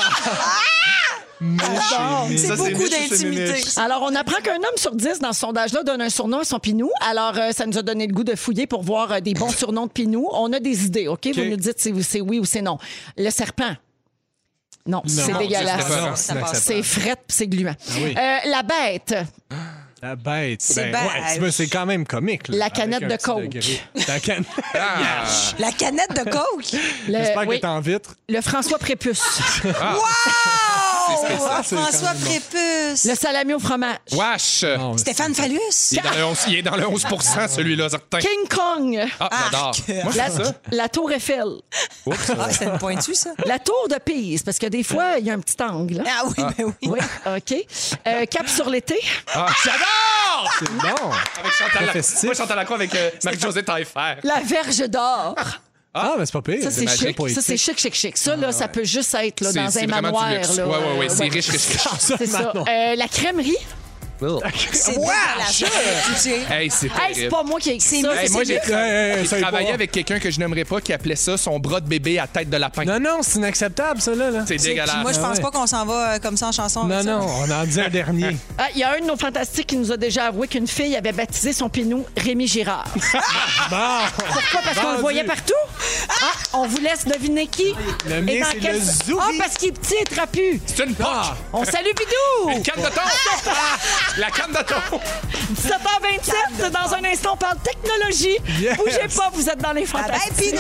Speaker 4: C'est
Speaker 5: Ça,
Speaker 4: beaucoup
Speaker 5: Mich et c'est
Speaker 4: d'intimité.
Speaker 5: Mimiche.
Speaker 3: Alors, on apprend qu'un homme sur 10 dans ce sondage-là donne un surnom à son pinou. Alors, ça nous a donné le goût de fouiller pour voir des bons surnoms de pinou. On a des idées, OK? Vous nous dites si c'est oui ou c'est non. Le serpent. Non, c'est
Speaker 5: Non,
Speaker 3: dégueulasse.
Speaker 5: c'est
Speaker 6: Non,
Speaker 4: Ça passe.
Speaker 3: C'est frette puis c'est gluant.
Speaker 6: oui.
Speaker 3: La bête.
Speaker 6: La bête.
Speaker 4: C'est
Speaker 6: Ben, ouais,
Speaker 4: bête.
Speaker 6: c'est quand même comique. là,
Speaker 3: La
Speaker 6: avec
Speaker 3: canette
Speaker 6: un
Speaker 3: de
Speaker 6: petit
Speaker 3: Coke.
Speaker 6: degré. La canette.
Speaker 5: Ah.
Speaker 4: La canette de Coke.
Speaker 6: J'espère
Speaker 3: oui,
Speaker 6: qu'elle est en vitre.
Speaker 3: le François Prépuce.
Speaker 4: Wow!
Speaker 6: spécial, c'est
Speaker 4: François
Speaker 6: quand même
Speaker 4: Prépuce.
Speaker 3: Le salami au fromage.
Speaker 5: Wesh!
Speaker 6: Non,
Speaker 4: Stéphane Phallus.
Speaker 5: Il est dans le 11 celui-là, certain.
Speaker 3: King Kong.
Speaker 5: Ah, j'adore. Moi, je
Speaker 3: La,
Speaker 5: fais ça.
Speaker 3: la tour Eiffel.
Speaker 4: Ah, c'est une pointue, ça.
Speaker 3: La tour de Pise, parce que des fois, il y a un petit angle. hein.
Speaker 4: Ah oui, ben oui.
Speaker 3: Oui, OK. Cap sur l'été.
Speaker 5: Ah, j'adore!
Speaker 6: c'est bon.
Speaker 5: Avec Chantal
Speaker 6: Très festif.
Speaker 5: Moi, Chantal Lacroix avec Marie-Josée Taillefer.
Speaker 3: La verge d'or.
Speaker 6: Ah, mais c'est pas pire.
Speaker 3: Ça, c'est
Speaker 5: magique.
Speaker 3: chic. Ça, c'est chic. Ça, là, ça peut juste être là, dans
Speaker 5: C'est
Speaker 3: un
Speaker 5: vraiment
Speaker 3: manoir.
Speaker 5: du luxe.
Speaker 3: Là,
Speaker 5: Ouais, c'est riche.
Speaker 3: C'est ça. La crèmerie.
Speaker 4: C'est dégueulasse.
Speaker 5: Hey, c'est
Speaker 3: Hey, c'est
Speaker 5: terrible.
Speaker 3: pas moi qui ai écrit ça.
Speaker 5: Hey, moi, j'ai
Speaker 6: ça y
Speaker 5: travaillé
Speaker 6: va.
Speaker 5: avec quelqu'un que je n'aimerais pas qui appelait ça son bras de bébé à tête de lapin.
Speaker 6: Non, c'est inacceptable, ça, là.
Speaker 5: C'est dégueulasse.
Speaker 4: Moi, je pense
Speaker 6: ouais.
Speaker 4: pas qu'on s'en va comme ça en chanson.
Speaker 6: Non,
Speaker 4: avec ça.
Speaker 6: non, on en dit un dernier.
Speaker 3: Ah, il y a un de nos fantastiques qui nous a déjà avoué qu'une fille avait baptisé son pinou Rémi Girard.
Speaker 6: Bon.
Speaker 3: Pourquoi? Parce qu'on le
Speaker 6: Vendu.
Speaker 3: voyait partout? Ah, on vous laisse deviner qui.
Speaker 6: Le
Speaker 3: Et
Speaker 6: mien,
Speaker 3: dans
Speaker 6: c'est
Speaker 3: quel-
Speaker 6: le Zouvi.
Speaker 3: Ah, parce qu'il est petit et trapu.
Speaker 5: C'est une poche!
Speaker 3: On salue Bidou!
Speaker 5: Une canne de thon! La canne de thon!
Speaker 3: 17h27, dans un instant, on parle technologie.
Speaker 6: Yes.
Speaker 3: Bougez pas, vous êtes dans les
Speaker 4: Ah
Speaker 3: fantastiques.
Speaker 4: ben, Pinou.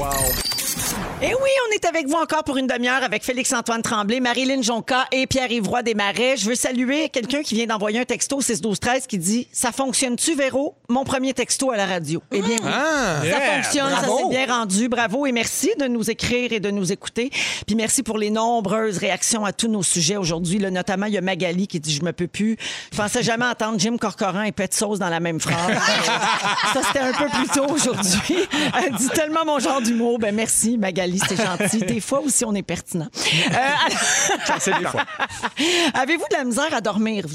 Speaker 3: Et oui, on est avec vous encore pour une demi-heure avec Félix-Antoine Tremblay, Marilyn Jonca et Pierre-Yves Roy Desmarais. Je veux saluer quelqu'un qui vient d'envoyer un texto au 6-12-13 qui dit « Ça fonctionne-tu, Véro? Mon premier texto à la radio. » Eh bien, oui.
Speaker 5: Ah!
Speaker 3: Ça
Speaker 6: Yeah,
Speaker 3: fonctionne,
Speaker 6: bravo.
Speaker 3: ça s'est bien rendu. Bravo et merci de nous écrire et de nous écouter. Puis merci pour les nombreuses réactions à tous nos sujets aujourd'hui. Là, notamment, il y a Magali qui dit « Je me peux plus. Je pensais jamais entendre Jim Corcoran et Pet Sauce dans la même phrase. » Ça, c'était un peu plus tôt aujourd'hui. Elle dit tellement mon genre d'humour. Ben merci, Magali, c'est gentil. Des fois aussi, on est pertinent.
Speaker 6: C'est des fois.
Speaker 3: Avez-vous de la misère à dormir, vous autres?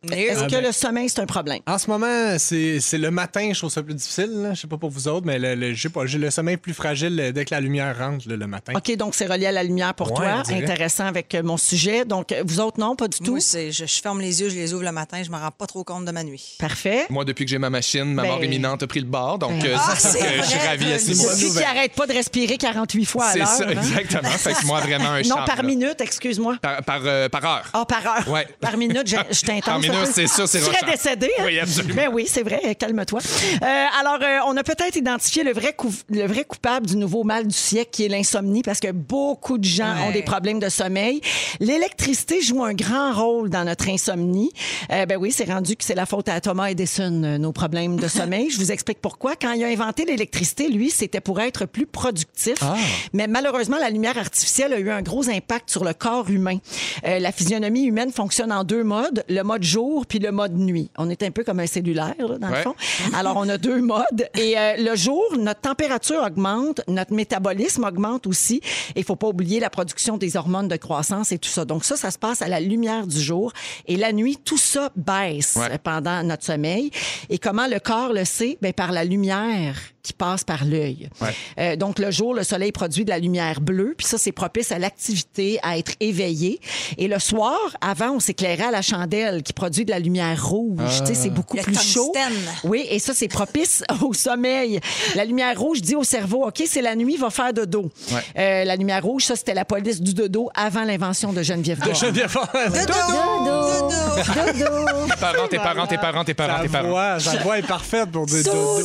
Speaker 3: Est-ce que le sommeil, c'est un problème?
Speaker 6: En ce moment, c'est le matin, je trouve ça plus difficile. Là. Je sais pas pour vous autres, mais j'ai le sommeil plus fragile dès que la lumière rentre le matin.
Speaker 3: OK, donc c'est relié à la lumière pour toi. Intéressant avec mon sujet. Donc, vous autres, non, pas du tout?
Speaker 4: Moi, je ferme les yeux, je les ouvre le matin, je me rends pas trop compte de ma nuit.
Speaker 3: Parfait.
Speaker 5: Moi, depuis que j'ai ma machine, ma mort imminente a pris le bord, donc je suis ravi à ce niveau.
Speaker 3: Depuis qu'il arrête pas de respirer 48 fois à l'heure.
Speaker 5: C'est ça, exactement. Fait que moi, vraiment un charme.
Speaker 3: Non, par minute, excuse-moi.
Speaker 5: Par heure.
Speaker 3: Ah, par heure.
Speaker 5: Ouais.
Speaker 3: Par minute, je t'intense.
Speaker 5: Par minute, c'est ça, c'est
Speaker 3: tu serais décédé. Hein?
Speaker 5: Oui, absolument.
Speaker 3: Ben oui, c'est vrai, calme-toi. Alors, on a peut-être identifié le vrai coupable du nouveau mal du siècle, qui est l'insomnie, parce que beaucoup de gens ont des problèmes de sommeil. L'électricité joue un grand rôle dans notre insomnie. Ben oui, c'est rendu que c'est la faute à Thomas Edison, nos problèmes de sommeil. Je vous explique pourquoi. Quand il a inventé l'électricité, lui, c'était pour être plus productif. Mais malheureusement, la lumière artificielle a eu un gros impact sur le corps humain. La physionomie humaine fonctionne en 2 modes, le mode jour puis le mode nuit. On est un peu comme un cellulaire, là, dans le fond. Alors, on a 2 modes. Et le jour, notre température augmente, notre métabolisme augmente aussi. Et il faut pas oublier la production des hormones de croissance et tout ça. Donc ça se passe à la lumière du jour. Et la nuit, tout ça baisse pendant notre sommeil. Et comment le corps le sait? Bien, par la lumière qui passe par l'œil. Donc, le jour, le soleil produit de la lumière bleue, puis ça, c'est propice à l'activité, à être éveillé. Et le soir, avant, on s'éclairait à la chandelle qui produit de la lumière rouge. Tu sais, c'est beaucoup plus chaud. Oui, et ça, c'est propice au sommeil. La lumière rouge dit au cerveau, OK, c'est la nuit, va faire dodo. La lumière rouge, ça, c'était la police du dodo avant l'invention de Geneviève Gord.
Speaker 4: Dodo!
Speaker 5: Tes parents.
Speaker 6: Sa voix est parfaite pour dire dodo.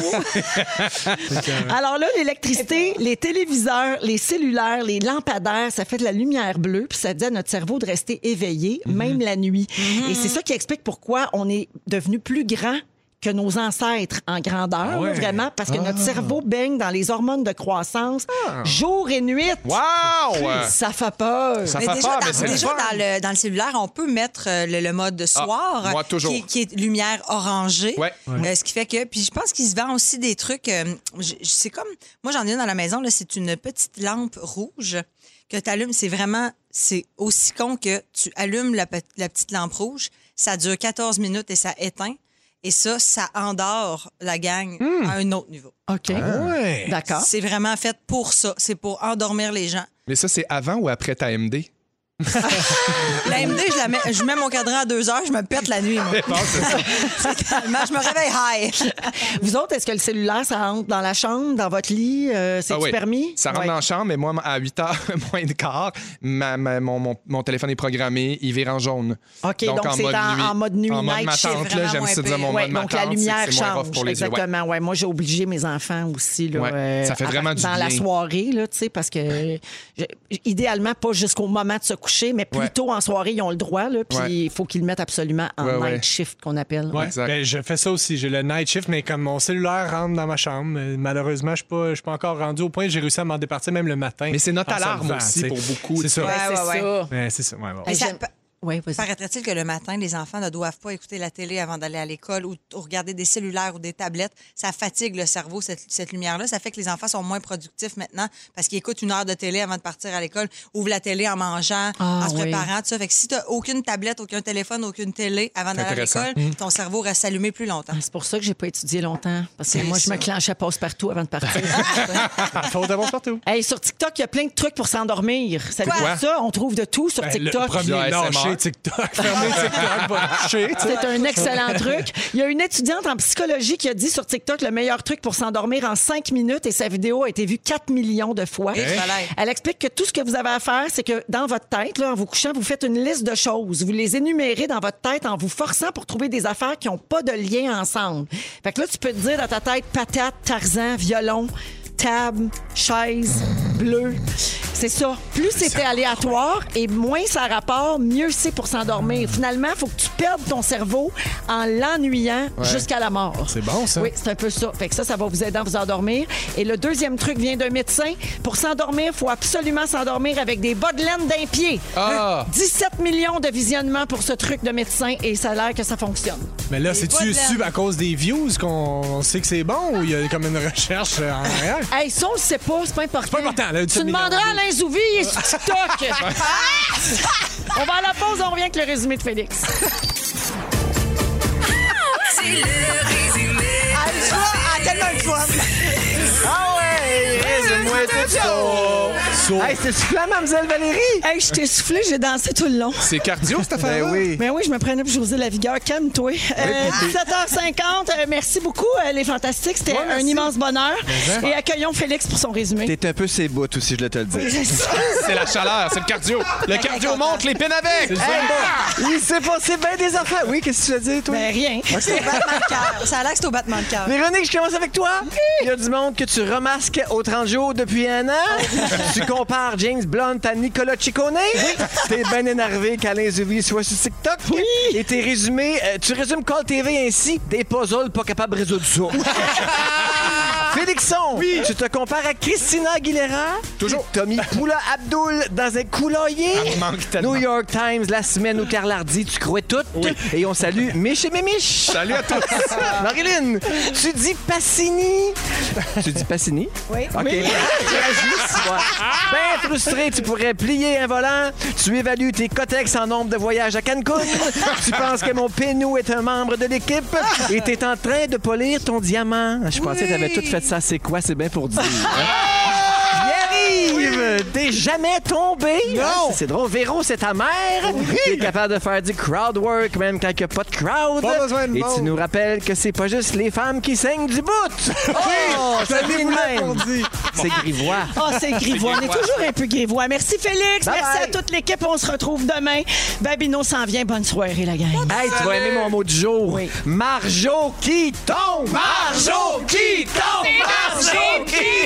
Speaker 3: Alors là, l'électricité, les téléviseurs, les cellulaires, les lampadaires, ça fait de la lumière bleue, puis ça dit à notre cerveau de rester éveillé, même la nuit. Et c'est ça qui explique pourquoi on est devenu plus grand que nos ancêtres en grandeur, là, vraiment, parce que notre cerveau baigne dans les hormones de croissance jour et nuit.
Speaker 5: Wow!
Speaker 3: Ça fait peur.
Speaker 5: Ça
Speaker 4: Mais
Speaker 5: fait
Speaker 4: déjà,
Speaker 5: peur, mais c'est
Speaker 4: dans le cellulaire, on peut mettre le mode soir,
Speaker 5: moi, toujours.
Speaker 4: qui est lumière orangée.
Speaker 5: Ce
Speaker 4: qui fait que... Puis je pense qu'il se vend aussi des trucs... c'est comme... Moi, j'en ai une dans la maison, là, c'est une petite lampe rouge que tu allumes. C'est aussi con que tu allumes la petite lampe rouge, ça dure 14 minutes et ça éteint. Et ça endort la gang à un autre niveau.
Speaker 3: OK. D'accord.
Speaker 4: C'est vraiment fait pour ça. C'est pour endormir les gens.
Speaker 5: Mais ça, c'est avant ou après ta MD?
Speaker 4: La MD, je mets mon cadran à 2 heures, je me pète la nuit. Moi. Je me réveille high.
Speaker 3: Vous autres, est-ce que le cellulaire, ça rentre dans la chambre, dans votre lit? C'est-tu permis?
Speaker 5: Ça rentre dans la chambre, mais moi, à 8h moins de quart, mon téléphone est programmé, il vire en jaune.
Speaker 3: OK, donc c'est en mode nuit.
Speaker 5: En mode ma tante, là, j'aime ça dire mon mode ma tante.
Speaker 3: Donc la lumière change.
Speaker 5: Pour les
Speaker 3: exactement. Ouais, moi, j'ai obligé mes enfants aussi. Là,
Speaker 5: ça fait vraiment du bien.
Speaker 3: Dans la soirée, là, parce que idéalement, pas jusqu'au moment de se coucher, mais plutôt en soirée, ils ont le droit, puis il faut qu'ils le mettent absolument en night shift, qu'on appelle.
Speaker 6: Ben, je fais ça aussi. J'ai le night shift, mais comme mon cellulaire rentre dans ma chambre, malheureusement, je ne suis pas encore rendu au point que j'ai réussi à m'en départir même le matin.
Speaker 5: Mais c'est notre alarme aussi pour beaucoup.
Speaker 6: C'est ça.
Speaker 3: C'est ça.
Speaker 4: Paraîtrait-il que le matin, les enfants ne doivent pas écouter la télé avant d'aller à l'école ou regarder des cellulaires ou des tablettes. Ça fatigue le cerveau, cette lumière-là. Ça fait que les enfants sont moins productifs maintenant parce qu'ils écoutent 1 heure de télé avant de partir à l'école, ouvrent la télé en mangeant, en se préparant, tout ça. Fait que si tu n'as aucune tablette, aucun téléphone, aucune télé avant d'aller à l'école, ton cerveau reste allumé plus longtemps.
Speaker 3: C'est pour ça que j'ai pas étudié longtemps. Parce que moi, je me clenchais passe-partout avant de partir.
Speaker 6: Faut de passe-partout.
Speaker 3: Hey, sur TikTok, il y a plein de trucs pour s'endormir.
Speaker 4: Quoi?
Speaker 3: Ça, on trouve de tout sur TikTok.
Speaker 6: Le premier TikTok. Fermer TikTok, va toucher.
Speaker 3: C'est un excellent truc. Il y a une étudiante en psychologie qui a dit sur TikTok le meilleur truc pour s'endormir en 5 minutes et sa vidéo a été vue 4 millions de fois. Elle explique que tout ce que vous avez à faire, c'est que dans votre tête, là, en vous couchant, vous faites une liste de choses. Vous les énumérez dans votre tête en vous forçant pour trouver des affaires qui n'ont pas de lien ensemble. Fait que là, tu peux te dire dans ta tête patate, Tarzan, violon, table, chaise, bleu. C'est ça. Plus c'était aléatoire et moins ça rapporte, mieux c'est pour s'endormir. Finalement, il faut que tu perdes ton cerveau en l'ennuyant jusqu'à la mort.
Speaker 6: C'est bon, ça.
Speaker 3: Oui, c'est un peu ça. Fait que ça va vous aider à vous endormir. Et le deuxième truc vient d'un médecin. Pour s'endormir, il faut absolument s'endormir avec des bas de laine d'un pied. 17 millions de visionnements pour ce truc de médecin et ça a l'air que ça fonctionne.
Speaker 6: Mais là, c'est-tu à cause des views qu'on sait que c'est bon ou il y a comme une recherche en arrière?
Speaker 3: Hey, ça, on le sait pas. C'est pas important.
Speaker 6: C'est pas important. Là,
Speaker 3: tu demanderas à Alain Zouvi, il est sur TikTok. On va à la pause, on revient avec le résumé de Félix. Tellement le fun.
Speaker 2: Ah ouais, résume-moi tout ça. Hey, c'est soufflant, mademoiselle Valérie?
Speaker 3: Hey, je t'ai soufflé, j'ai dansé tout le long.
Speaker 5: C'est cardio, cette affaire-là?
Speaker 2: Ben oui.
Speaker 3: Mais oui, je me prenais pour José Lavigueur. Calme-toi. 17h50, merci beaucoup, les Fantastiques. C'était un immense bonheur. Et accueillons Félix pour son résumé.
Speaker 2: T'es un peu ses bouts aussi, je dois te le dire.
Speaker 5: C'est la chaleur, c'est le cardio. Le cardio monte, les pines avec.
Speaker 2: Il s'est passé bien des affaires. Oui, qu'est-ce que tu veux dire, toi?
Speaker 3: Ben rien.
Speaker 4: C'est au battement de cœur. Ça a l'air que c'est au battement de cœur.
Speaker 2: Véronique, je commence avec toi. Il y a du monde que tu remasques aux 30 jours depuis un an. Tu compares James Blunt à Nicolas Ciccone. T'es bien énervé qu'Alain Zouvi soit sur TikTok. Et tes résumés, tu résumes Call TV ainsi, des puzzles pas capables de résoudre ça. Félixon, tu te compares à Christina Aguilera.
Speaker 5: Toujours.
Speaker 2: T'as mis Poula Abdul dans un couloyer. New York Times, la semaine où Karl Hardy, tu crois tout. Et on salue Mich et Mémiche.
Speaker 5: Salut à tous.
Speaker 2: Marilyn, tu dis Passini. Tu dis Passini?
Speaker 3: Oui.
Speaker 2: OK. Ben frustré, tu pourrais plier un volant. Tu évalues tes cotex en nombre de voyages à Cancun. Tu penses que mon pénou est un membre de l'équipe. Et t'es en train de polir ton diamant. Je pensais que t'avais tout fait ça. C'est quoi? C'est bien pour dire. Yves, t'es jamais tombé.
Speaker 6: Non.
Speaker 2: C'est drôle. Véro, c'est ta mère. T'es capable de faire du crowd work même quand il n'y a pas de crowd.
Speaker 6: Pas besoin de
Speaker 2: Et
Speaker 6: monde.
Speaker 2: tu nous rappelles que c'est pas juste les femmes qui saignent du bout. Oh, ça vient de même. C'est grivois.
Speaker 3: Oh, c'est grivois. On est toujours un peu grivois. Merci, Félix.
Speaker 2: Bye
Speaker 3: Merci
Speaker 2: bye.
Speaker 3: à toute l'équipe. On se retrouve demain. Babino s'en vient. Bonne soirée, la gang.
Speaker 2: Hey, tu vas aimer mon mot du jour.
Speaker 3: Oui.
Speaker 2: Marjo qui tombe.
Speaker 5: Marjo qui tombe! Marjo qui